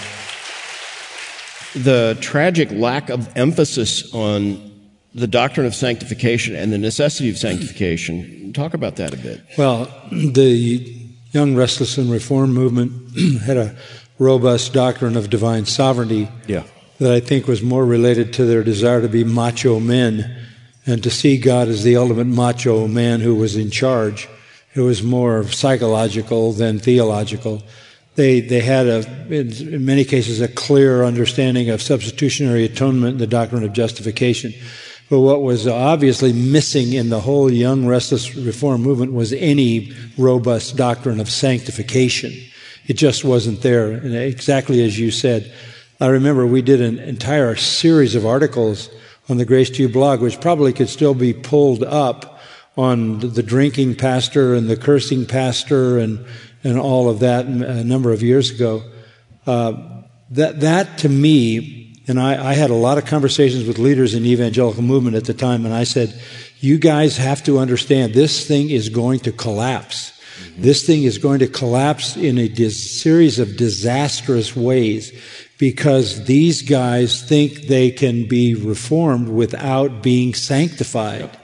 the tragic lack of emphasis on the doctrine of sanctification and the necessity of sanctification. Talk about that a bit. Well, the Young, Restless, and Reformed movement had a robust doctrine of divine sovereignty yeah. that I think was more related to their desire to be macho men and to see God as the ultimate macho man who was in charge. It was more psychological than theological. They they had a in, in many cases a clear understanding of substitutionary atonement and the doctrine of justification. But what was obviously missing in the whole Young, Restless, Reform movement was any robust doctrine of sanctification. It just wasn't there. And exactly as you said, I remember we did an entire series of articles on the Grace to You blog, which probably could still be pulled up, on the drinking pastor and the cursing pastor and and all of that a number of years ago. Uh, that that to me, and I, I had a lot of conversations with leaders in the evangelical movement at the time, and I said, you guys have to understand this thing is going to collapse. Mm-hmm. This thing is going to collapse in a dis- series of disastrous ways because these guys think they can be reformed without being sanctified. Yep.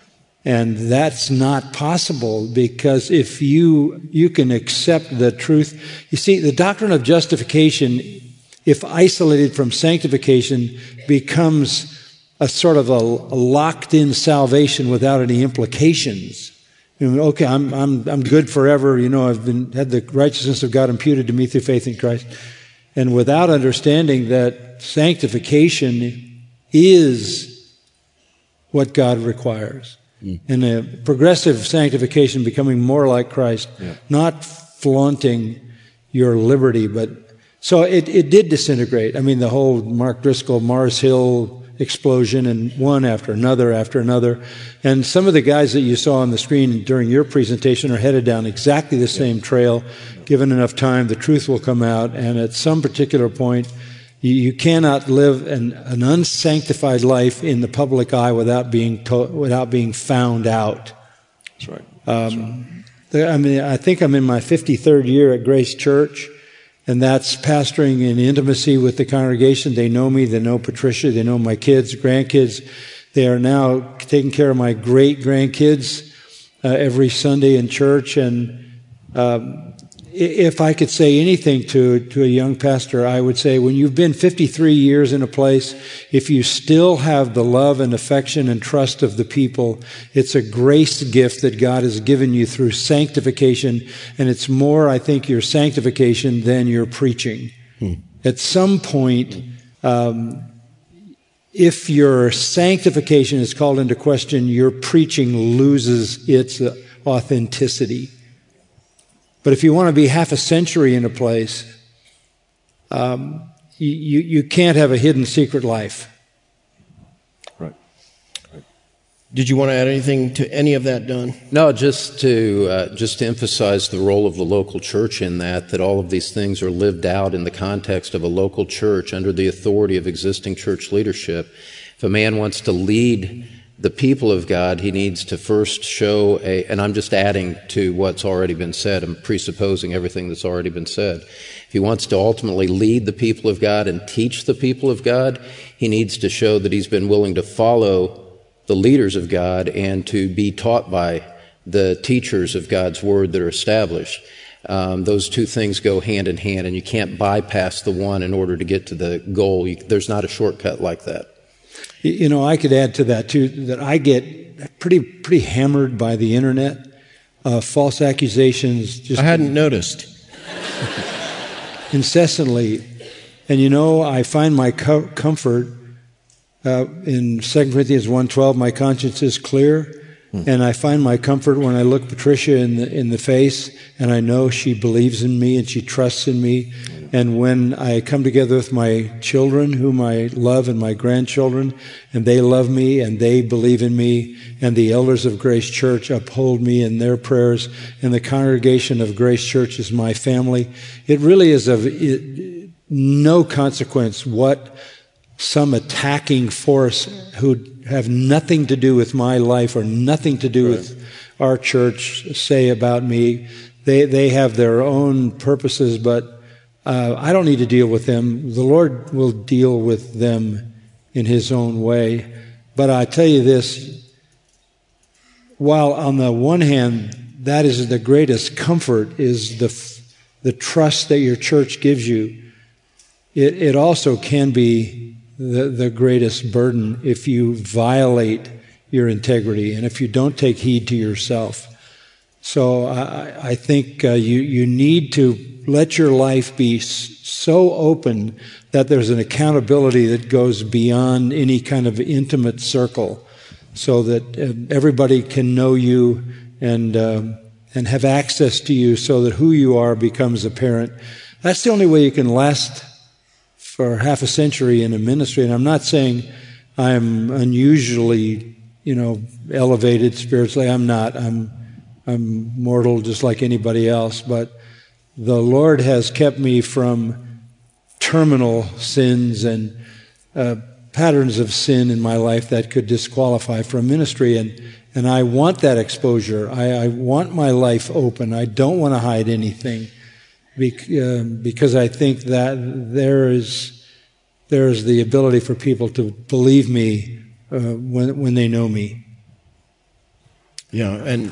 And that's not possible because if you you can accept the truth, you see, the doctrine of justification, if isolated from sanctification, becomes a sort of a, a locked-in salvation without any implications. You know, okay, I'm I'm I'm good forever. You know, I've been had the righteousness of God imputed to me through faith in Christ, and without understanding that sanctification is what God requires. Mm. And a progressive sanctification, becoming more like Christ, yeah. Not flaunting your liberty, but so it, it did disintegrate. I mean, the whole Mark Driscoll, Mars Hill explosion, and one after another after another. And some of the guys that you saw on the screen during your presentation are headed down exactly the same yeah. trail. Given enough time, the truth will come out, and at some particular point, You, you cannot live an, an unsanctified life in the public eye without being to, without being found out. That's right. That's um, right. I mean, I think I'm in my fifty-third year at Grace Church, and that's pastoring in intimacy with the congregation. They know me. They know Patricia. They know my kids, grandkids. They are now taking care of my great grandkids uh, every Sunday in church, and um, if I could say anything to, to a young pastor, I would say when you've been fifty-three years in a place, if you still have the love and affection and trust of the people, it's a grace gift that God has given you through sanctification. And it's more, I think, your sanctification than your preaching. Hmm. At some point, um, if your sanctification is called into question, your preaching loses its authenticity. But if you want to be half a century in a place, um, you, you can't have a hidden secret life. Right. right. Did you want to add anything to any of that, Don? No, just to uh, just to emphasize the role of the local church in that, that all of these things are lived out in the context of a local church under the authority of existing church leadership. If a man wants to lead the people of God, he needs to first show a, and I'm just adding to what's already been said, I'm presupposing everything that's already been said. If he wants to ultimately lead the people of God and teach the people of God, he needs to show that he's been willing to follow the leaders of God and to be taught by the teachers of God's Word that are established. Um, those two things go hand in hand, and you can't bypass the one in order to get to the goal. You, there's not a shortcut like that. You know, I could add to that, too, that I get pretty pretty hammered by the Internet. Uh, false accusations. Just I hadn't noticed. incessantly. And, you know, I find my co- comfort uh, in Second Corinthians one twelve, my conscience is clear. Hmm. And I find my comfort when I look Patricia in the, in the face, and I know she believes in me and she trusts in me. And when I come together with my children, whom I love, and my grandchildren, and they love me and they believe in me, and the elders of Grace Church uphold me in their prayers, and the congregation of Grace Church is my family, it really is of it, no consequence what some attacking force who have nothing to do with my life or nothing to do right. with our church say about me. They they have their own purposes, but Uh, I don't need to deal with them. The Lord will deal with them in His own way. But I tell you this, while on the one hand, that is the greatest comfort, is the the trust that your church gives you, it, it also can be the, the greatest burden if you violate your integrity and if you don't take heed to yourself. So I, I think uh, you, you need to let your life be so open that there's an accountability that goes beyond any kind of intimate circle, so that everybody can know you and um, and have access to you, so that who you are becomes apparent. That's the only way you can last for half a century in a ministry. And I'm not saying I'm unusually, you know, elevated spiritually. I'm not. I'm I'm mortal just like anybody else, but the Lord has kept me from terminal sins and uh, patterns of sin in my life that could disqualify from ministry, and and I want that exposure. I, I want my life open. I don't want to hide anything, bec- uh, because I think that there is there is the ability for people to believe me uh, when when they know me. Yeah, and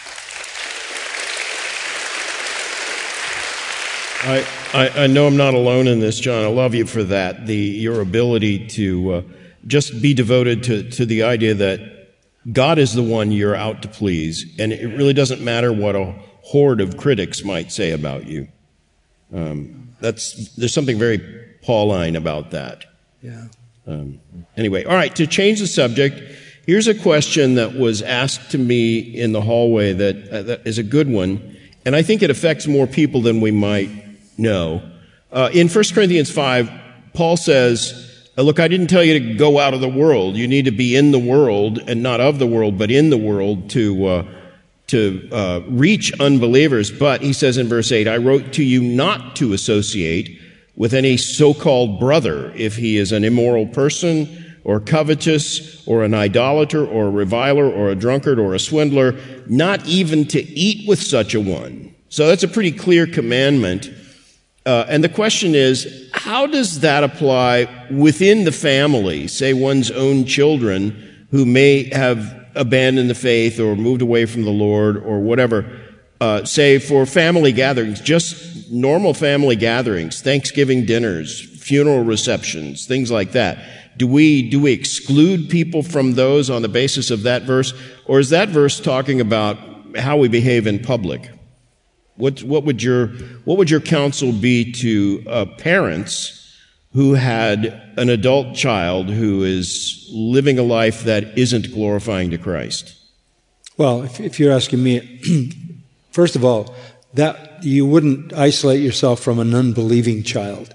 I, I, I know I'm not alone in this, John. I love you for that. The your ability to uh, just be devoted to, to the idea that God is the one you're out to please, and it really doesn't matter what a horde of critics might say about you. Um, that's there's something very Pauline about that. Yeah. Um, anyway, all right. To change the subject, here's a question that was asked to me in the hallway that uh, that is a good one, and I think it affects more people than we might. No. Uh, in First Corinthians five, Paul says, look, I didn't tell you to go out of the world. You need to be in the world, and not of the world, but in the world to uh, to uh, reach unbelievers. But he says in verse eight, I wrote to you not to associate with any so-called brother if he is an immoral person or covetous or an idolater or a reviler or a drunkard or a swindler, not even to eat with such a one. So that's a pretty clear commandment. Uh, and the question is, how does that apply within the family, say one's own children who may have abandoned the faith or moved away from the Lord or whatever? uh, say for family gatherings, just normal family gatherings, Thanksgiving dinners, funeral receptions, things like that. Do we do we exclude people from those on the basis of that verse, or is that verse talking about how we behave in public? What what would your what would your counsel be to uh, parents who had an adult child who is living a life that isn't glorifying to Christ? Well, if, if you're asking me, first of all, that you wouldn't isolate yourself from an unbelieving child.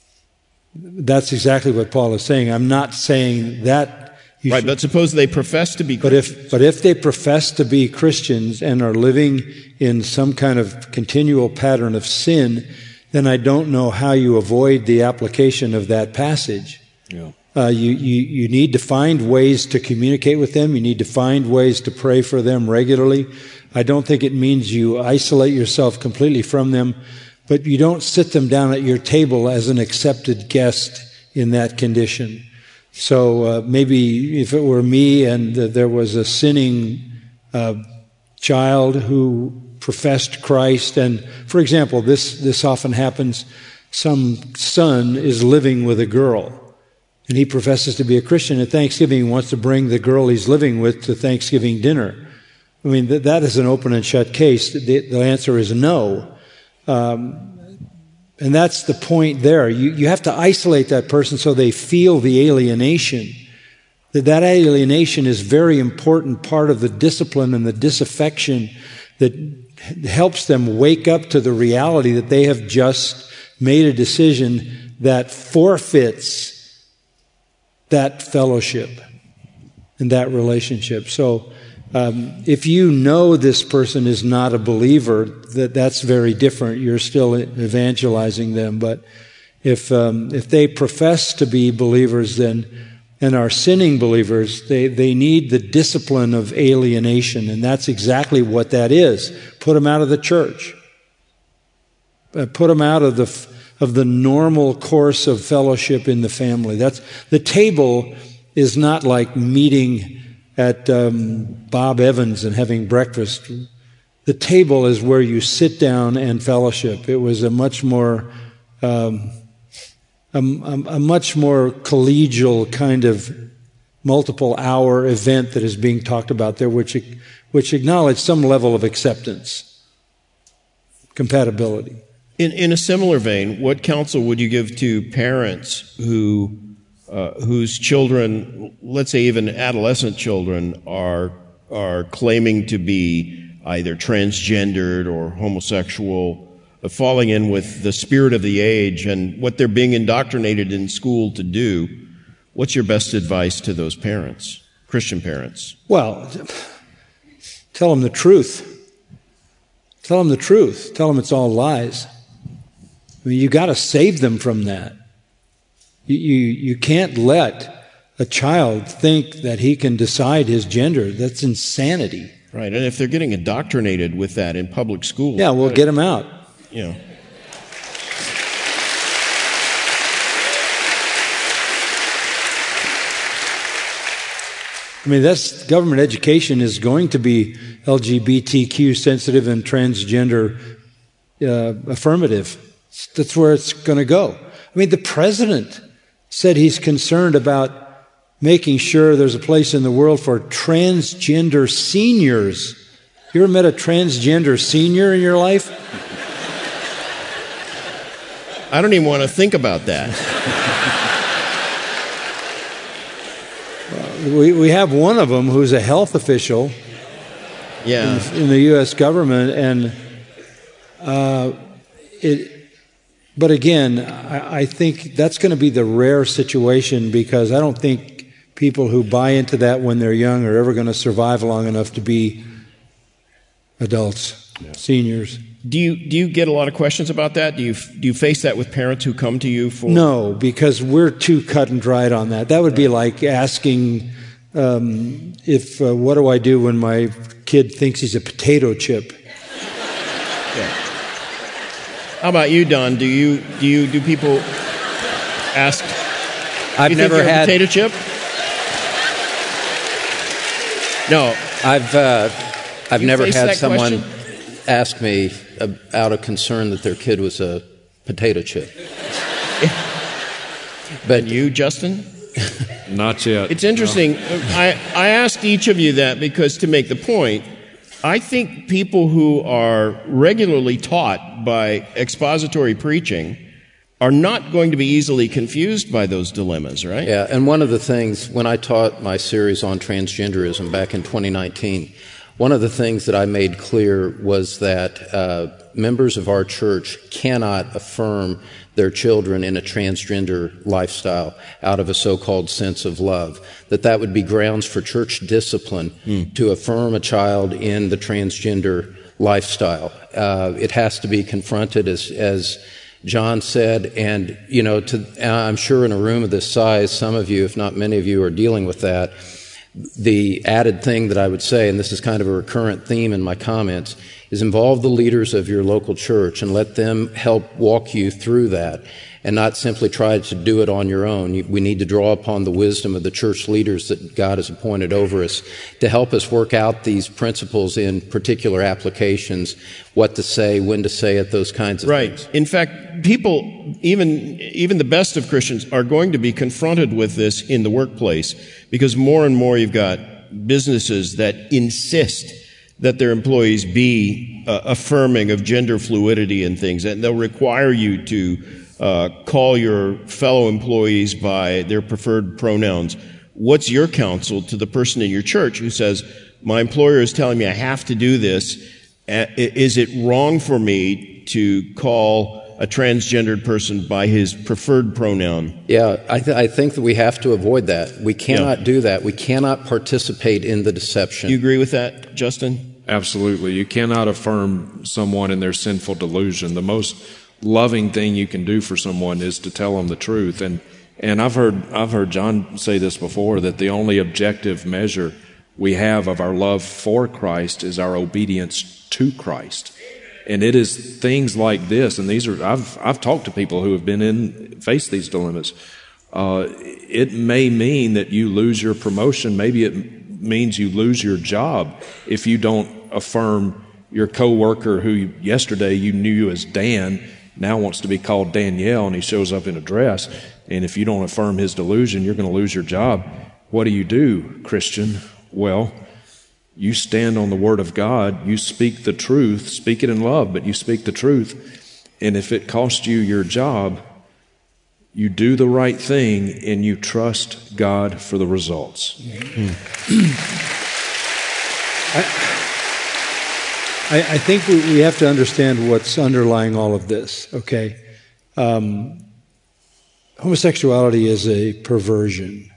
That's exactly what Paul is saying. I'm not saying that you right, should, but suppose they profess to be but Christians. if but if they profess to be Christians and are living in some kind of continual pattern of sin, then I don't know how you avoid the application of that passage. Yeah. Uh, you, you, you need to find ways to communicate with them. You need to find ways to pray for them regularly. I don't think it means you isolate yourself completely from them, but you don't sit them down at your table as an accepted guest in that condition. So uh, maybe if it were me and uh, there was a sinning uh, child who professed Christ, and for example, this this often happens, some son is living with a girl, and he professes to be a Christian. At Thanksgiving, he wants to bring the girl he's living with to Thanksgiving dinner. I mean, th- that is an open and shut case. The, the answer is no. Um, and that's the point there. You, you have to isolate that person so they feel the alienation. That that alienation is a very important part of the discipline and the disaffection that helps them wake up to the reality that they have just made a decision that forfeits that fellowship and that relationship. So um, if you know this person is not a believer, that that's very different. You're still evangelizing them. But if um, if they profess to be believers, then and are sinning believers, they, they need the discipline of alienation, and that's exactly what that is. Put them out of the church. Uh, put them out of the of the normal course of fellowship in the family. That's the table is not like meeting at um, Bob Evans and having breakfast. The table is where you sit down and fellowship. It was a much more um, A, a much more collegial kind of multiple hour event that is being talked about there, which which acknowledged some level of acceptance, compatibility. In in a similar vein, what counsel would you give to parents who uh, whose children, let's say even adolescent children, are are claiming to be either transgendered or homosexual, falling in with the spirit of the age and what they're being indoctrinated in school to do? What's your best advice to those parents, Christian parents? Well, tell them the truth. Tell them the truth. Tell them it's all lies. I mean, you got to save them from that. You, you you can't let a child think that he can decide his gender. That's insanity. Right, and if they're getting indoctrinated with that in public school, yeah, we'll get them out. You know. I mean, that's government education is going to be L G B T Q sensitive and transgender uh, affirmative. That's where it's going to go. I mean, the president said he's concerned about making sure there's a place in the world for transgender seniors. You ever met a transgender senior in your life? I don't even want to think about that. we we have one of them who's a health official. Yeah. In, in the U S government, and uh, it. But again, I, I think that's going to be the rare situation, because I don't think people who buy into that when they're young are ever going to survive long enough to be adults, yeah. Seniors. Do you do you get a lot of questions about that? Do you do you face that with parents who come to you for? No, because we're too cut and dried on that. That would be like asking um, if uh, what do I do when my kid thinks he's a potato chip? Yeah. How about you, Don? Do you do you do people ask? I've you never think you're had a potato chip. No, I've uh, I've you never face had that someone question? ask me uh, out of concern that their kid was a potato chip. But you, Justin? Not yet. It's interesting. No. I, I asked each of you that because to make the point, I think people who are regularly taught by expository preaching are not going to be easily confused by those dilemmas, right? Yeah, and one of the things, when I taught my series on transgenderism back in twenty nineteen, one of the things that I made clear was that uh, members of our church cannot affirm their children in a transgender lifestyle out of a so-called sense of love, that that would be grounds for church discipline mm. to affirm a child in the transgender lifestyle. Uh, it has to be confronted, as, as John said, and, you know, to, I'm sure in a room of this size, some of you, if not many of you, are dealing with that. The added thing that I would say, and this is kind of a recurrent theme in my comments, is involve the leaders of your local church and let them help walk you through that and not simply try to do it on your own. We need to draw upon the wisdom of the church leaders that God has appointed over us to help us work out these principles in particular applications, what to say, when to say it, those kinds of right. things. Right. In fact, people, even, even the best of Christians, are going to be confronted with this in the workplace because more and more you've got businesses that insist that their employees be uh, affirming of gender fluidity and things, and they'll require you to uh, call your fellow employees by their preferred pronouns. What's your counsel to the person in your church who says, my employer is telling me I have to do this? Is it wrong for me to call a transgendered person by his preferred pronoun? Yeah, I, th- I think that we have to avoid that. We cannot yeah. do that. We cannot participate in the deception. You agree with that, Justin? Absolutely. You cannot affirm someone in their sinful delusion. The most loving thing you can do for someone is to tell them the truth. And and I've heard I've heard John say this before, that the only objective measure we have of our love for Christ is our obedience to Christ. And it is things like this, and these are I've I've talked to people who have been in face these dilemmas. Uh, it may mean that you lose your promotion. Maybe it means you lose your job if you don't affirm your coworker who yesterday you knew as Dan now wants to be called Danielle, and he shows up in a dress. And if you don't affirm his delusion, you're going to lose your job. What do you do, Christian? Well, you stand on the Word of God. You speak the truth. Speak it in love, but you speak the truth. And if it costs you your job, you do the right thing and you trust God for the results. Mm. I, I think we, we have to understand what's underlying all of this, okay? Um, homosexuality is a perversion.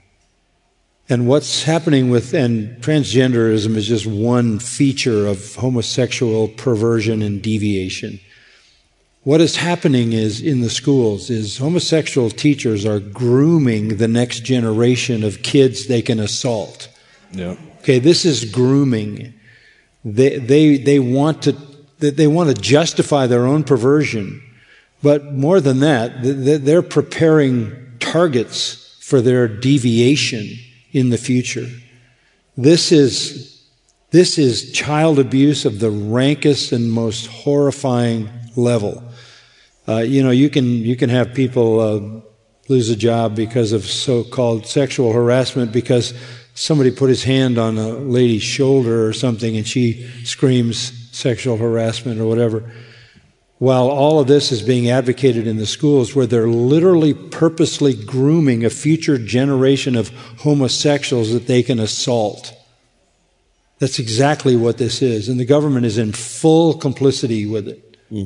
And what's happening with, and transgenderism is just one feature of homosexual perversion and deviation. What is happening is, in the schools, is homosexual teachers are grooming the next generation of kids they can assault. Yeah. Okay, this is grooming. They, they, they want to, they want to justify their own perversion. But more than that, they're preparing targets for their deviation in the future. This is, this is child abuse of the rankest and most horrifying level. Uh, you know, you can, you can have people, uh, lose a job because of so-called sexual harassment because somebody put his hand on a lady's shoulder or something and she screams sexual harassment or whatever. While all of this is being advocated in the schools where they're literally purposely grooming a future generation of homosexuals that they can assault. That's exactly what this is. And the government is in full complicity with it. Mm.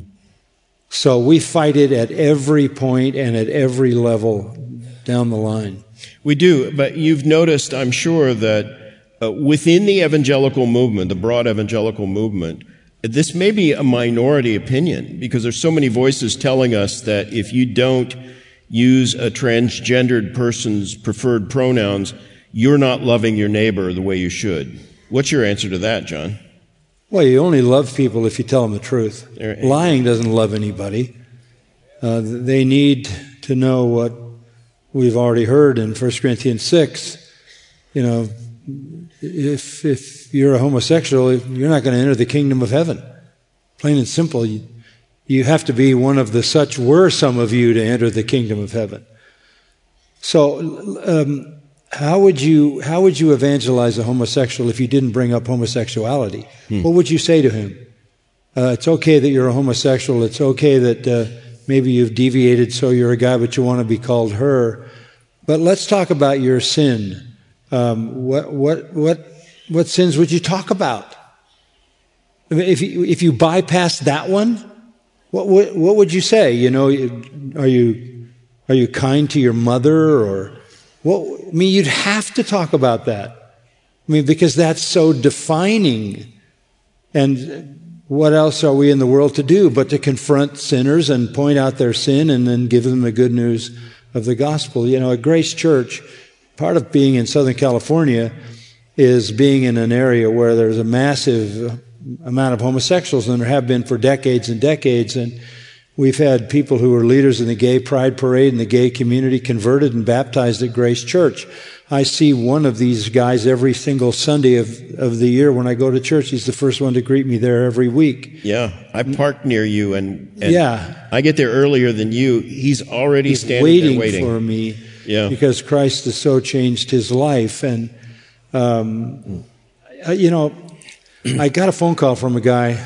So we fight it at every point and at every level down the line. We do, but you've noticed, I'm sure, that uh, within the evangelical movement, the broad evangelical movement, this may be a minority opinion because there's so many voices telling us that if you don't use a transgendered person's preferred pronouns, you're not loving your neighbor the way you should. What's your answer to that, John? Well, you only love people if you tell them the truth. Lying doesn't love anybody. Uh, they need to know what we've already heard in First Corinthians six. You know, if if you're a homosexual, you're not going to enter the kingdom of heaven. Plain and simple, you, you have to be one of the such were some of you to enter the kingdom of heaven. So, um, how would you how would you evangelize a homosexual if you didn't bring up homosexuality? Hmm. What would you say to him? Uh, it's okay that you're a homosexual. It's okay that uh, maybe you've deviated, so you're a guy, but you want to be called her. But let's talk about your sin. Um, what what what what sins would you talk about? I mean, if you if you bypass that one, what what what would you say? You know, are you are you kind to your mother, or what? I mean, you'd have to talk about that. I mean, because that's so defining. And what else are we in the world to do but to confront sinners and point out their sin and then give them the good news of the gospel? You know, at Grace Church, part of being in Southern California is being in an area where there's a massive amount of homosexuals, and there have been for decades and decades. And we've had people who were leaders in the gay pride parade and the gay community converted and baptized at Grace Church. I see one of these guys every single Sunday of, of the year when I go to church. He's the first one to greet me there every week. Yeah, I park near you, and, and yeah. I get there earlier than you. He's already He's standing waiting there waiting for me, yeah. because Christ has so changed his life. And um, you know, I got a phone call from a guy,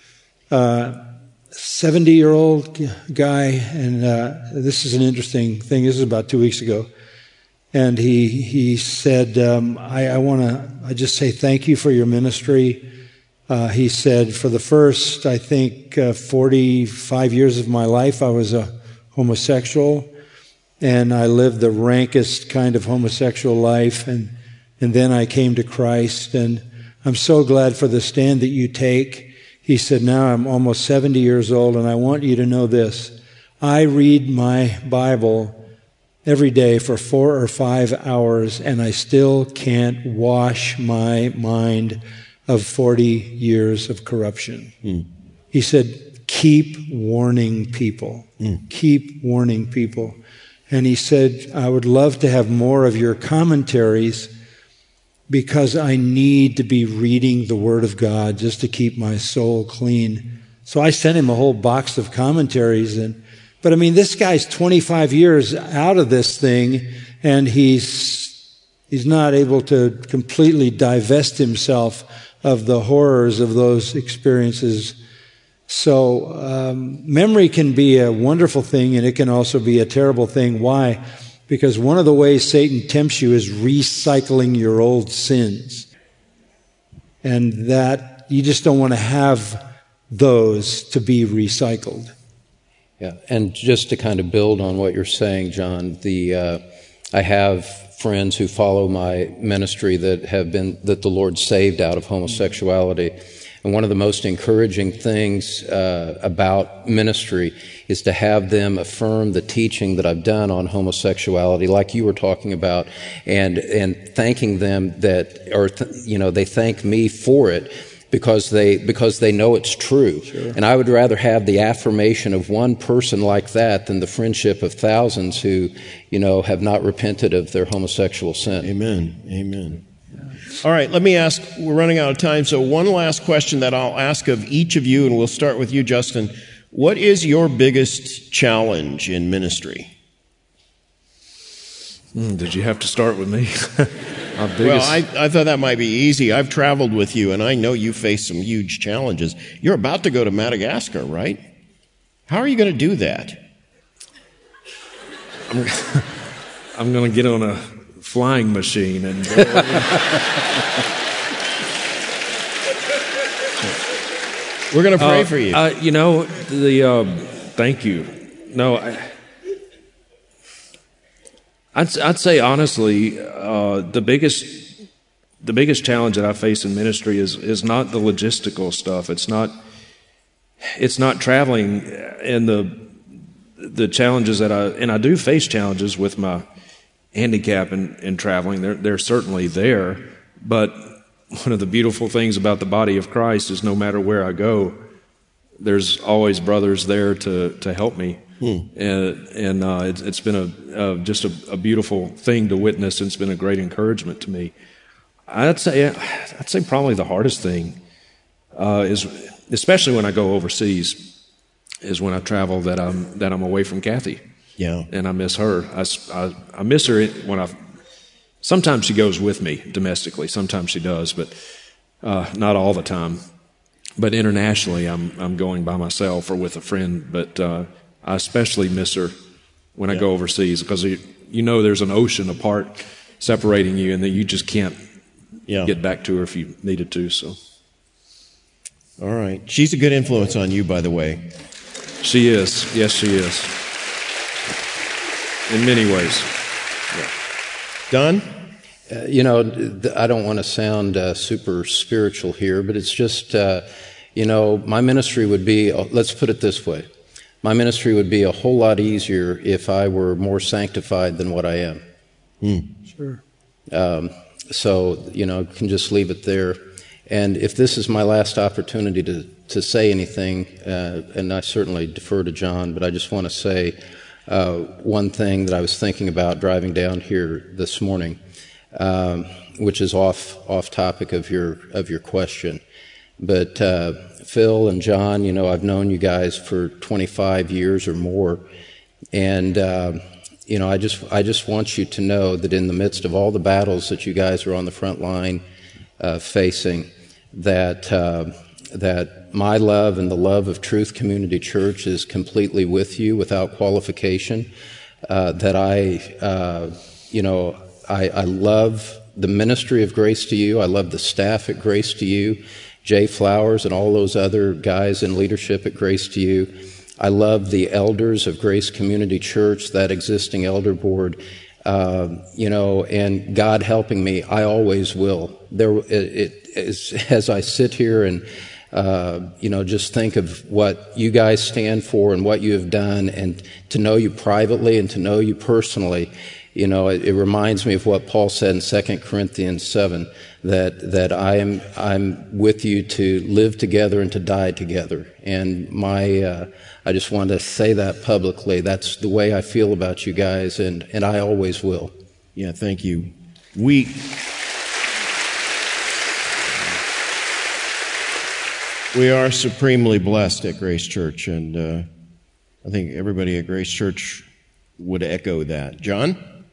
uh, seventy-year-old guy, and uh, this is an interesting thing. This is about two weeks ago. And he he said, um, I, I want to I just say thank you for your ministry. Uh, he said, for the first, I think, uh, forty-five years of my life, I was a homosexual, and I lived the rankest kind of homosexual life, and and then I came to Christ, and I'm so glad for the stand that you take. He said, now I'm almost seventy years old, and I want you to know this. I read my Bible every day for four or five hours, and I still can't wash my mind of forty years of corruption. Mm. He said, keep warning people. Mm. Keep warning people. And he said, I would love to have more of your commentaries because I need to be reading the Word of God just to keep my soul clean. So I sent him a whole box of commentaries, and But I mean, this guy's twenty-five years out of this thing, and he's he's not able to completely divest himself of the horrors of those experiences. So um, memory can be a wonderful thing, and it can also be a terrible thing. Why? Because one of the ways Satan tempts you is recycling your old sins, and that you just don't want to have those to be recycled. Yeah, and just to kind of build on what you're saying, John, the uh, I have friends who follow my ministry that have been that the Lord saved out of homosexuality, and one of the most encouraging things uh, about ministry is to have them affirm the teaching that I've done on homosexuality, like you were talking about, and and thanking them that, or th- you know, they thank me for it. Because they because they know it's true. Sure. And I would rather have the affirmation of one person like that than the friendship of thousands who, you know, have not repented of their homosexual sin. Amen. Amen. All right, let me ask, we're running out of time, so one last question that I'll ask of each of you, and we'll start with you, Justin. What is your biggest challenge in ministry? Mm, did you have to start with me? Well, I, I thought that might be easy. I've traveled with you, and I know you face some huge challenges. You're about to go to Madagascar, right? How are you going to do that? I'm, I'm going to get on a flying machine and go. We're going to pray uh, for you. Uh, you know, the um, thank you. No, I, I'd, I'd say honestly, uh, the biggest the biggest challenge that I face in ministry is is not the logistical stuff. It's not it's not traveling and the the challenges that I and I do face challenges with my handicap and, and traveling. They're they're certainly there, but one of the beautiful things about the body of Christ is no matter where I go, there's always brothers there to to help me. Hmm. And, and uh, it's, it's been a uh, just a, a beautiful thing to witness, and it's been a great encouragement to me. I'd say I'd say probably the hardest thing uh, is especially when I go overseas, is when I travel that I'm that I'm away from Kathy. Yeah. And I miss her. I, I, I miss her when I. Sometimes she goes with me domestically. Sometimes she does, but uh, not all the time. But internationally, I'm I'm going by myself or with a friend. But uh, I especially miss her when I Yeah. go overseas, because you, you know there's an ocean apart separating you, and that you just can't Yeah. get back to her if you needed to. So All right. She's a good influence on you, by the way. she is. Yes, she is. In many ways. Don? Uh, you know, th- I don't want to sound uh, super spiritual here, but it's just, uh, you know, my ministry would be, uh, let's put it this way. My ministry would be a whole lot easier if I were more sanctified than what I am. Hmm. Sure. Um, so, you know, can just leave it there. And if this is my last opportunity to, to say anything, uh, and I certainly defer to John, but I just want to say uh, one thing that I was thinking about driving down here this morning, um, which is off off topic of your of your question. But uh, Phil and John, you know, I've known you guys for twenty-five years or more, and uh, you know, I just I just want you to know that in the midst of all the battles that you guys are on the front line uh, facing, that uh, that my love and the love of Truth Community Church is completely with you without qualification. Uh, that I, uh, you know, I, I love the ministry of Grace to You. I love the staff at Grace to You, Jay Flowers and all those other guys in leadership at Grace to You. I love the elders of Grace Community Church, that existing elder board. Uh, you know, and God helping me, I always will. There, it, it is, as I sit here and uh, you know, just think of what you guys stand for and what you have done, and to know you privately and to know you personally. You know, it, it reminds me of what Paul said in Second Corinthians seven, that that I am I'm with you to live together and to die together. And my uh, I just want to say that publicly. That's the way I feel about you guys, and and I always will. Yeah, thank you. We we are supremely blessed at Grace Church, and uh, I think everybody at Grace Church would echo that. John?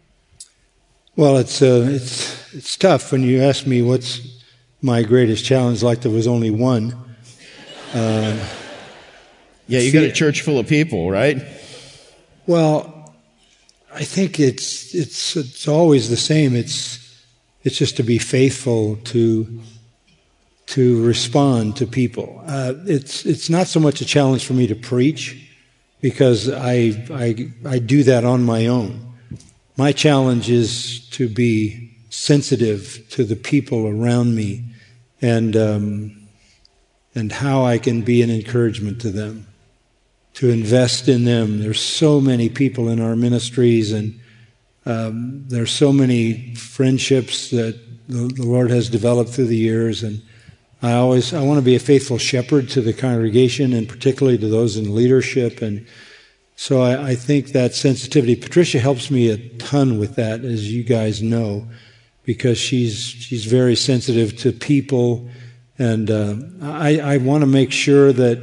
Well, it's uh, it's it's tough when you ask me what's my greatest challenge. Like there was only one. Uh, Yeah, you got a church full of people, right? well, I think it's it's it's always the same. It's it's just to be faithful to to respond to people. Uh, it's it's not so much a challenge for me to preach, because I I I do that on my own. My challenge is to be sensitive to the people around me, and um, and how I can be an encouragement to them, to invest in them. There's so many people in our ministries, and um, there's so many friendships that the, the Lord has developed through the years, and I always I want to be a faithful shepherd to the congregation, and particularly to those in leadership. And so I, I think that sensitivity, Patricia helps me a ton with that, as you guys know, because she's she's very sensitive to people, and uh, I, I want to make sure that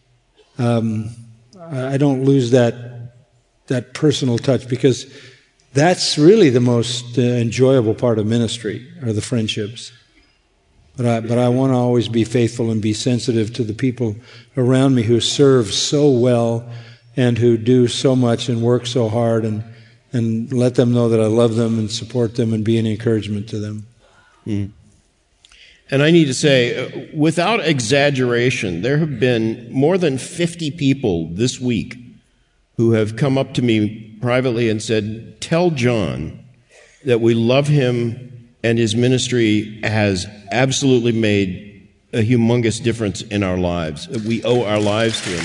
um, I don't lose that that personal touch, because that's really the most uh, enjoyable part of ministry, are the friendships. But I, but I want to always be faithful and be sensitive to the people around me who serve so well and who do so much and work so hard, and and let them know that I love them and support them and be an encouragement to them. Mm. And I need to say, uh, without exaggeration, there have been more than fifty people this week who have come up to me privately and said, "Tell John that we love him and his ministry has absolutely made a humongous difference in our lives. We owe our lives to him."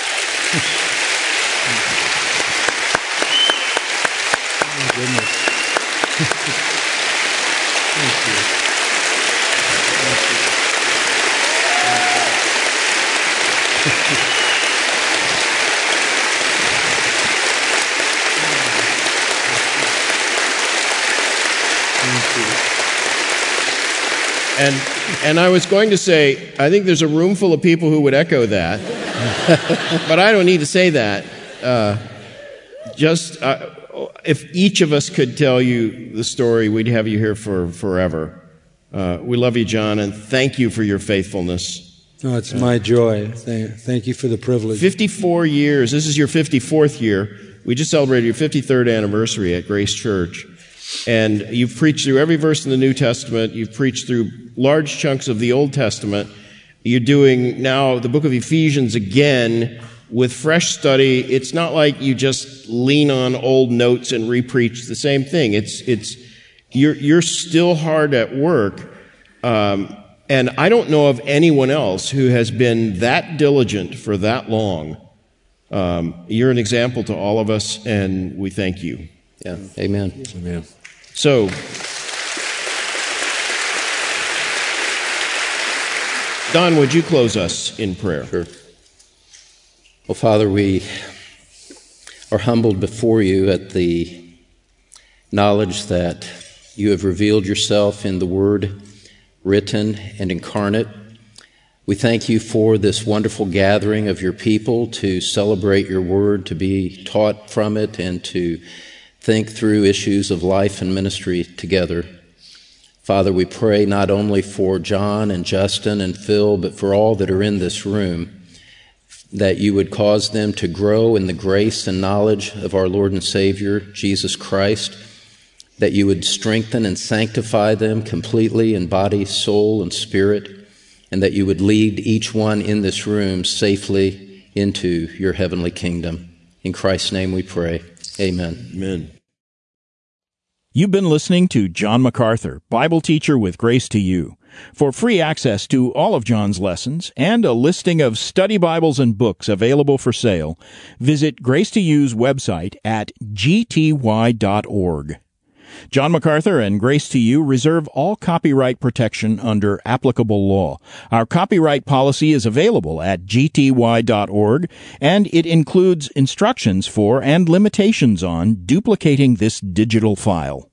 Oh, goodness. Thank you. And And I was going to say, I think there's a room full of people who would echo that, but I don't need to say that. Uh, just uh, if each of us could tell you the story, we'd have you here for forever. Uh, we love you, John, and thank you for your faithfulness. No, it's my joy. Thank, thank you for the privilege. fifty-four years. This is your fifty-fourth year. We just celebrated your fifty-third anniversary at Grace Church. And you've preached through every verse in the New Testament. You've preached through large chunks of the Old Testament. You're doing now the book of Ephesians again with fresh study. It's not like you just lean on old notes and repreach the same thing. It's, it's, you're, you're still hard at work. Um, and I don't know of anyone else who has been that diligent for that long. Um, you're an example to all of us, and we thank you. Yeah, amen. Amen. So, Don, would you close us in prayer? Sure. Well, Father, we are humbled before you at the knowledge that you have revealed yourself in the Word written and incarnate. We thank you for this wonderful gathering of your people to celebrate your Word, to be taught from it, and to think through issues of life and ministry together. Father, we pray not only for John and Justin and Phil, but for all that are in this room, that you would cause them to grow in the grace and knowledge of our Lord and Savior, Jesus Christ, that you would strengthen and sanctify them completely in body, soul, and spirit, and that you would lead each one in this room safely into your heavenly kingdom. In Christ's name we pray. Amen. Amen. You've been listening to John MacArthur, Bible teacher with Grace to You. For free access to all of John's lessons and a listing of study Bibles and books available for sale, visit Grace to You's website at g t y dot org. John MacArthur and Grace to You reserve all copyright protection under applicable law. Our copyright policy is available at g t y dot org, and it includes instructions for and limitations on duplicating this digital file.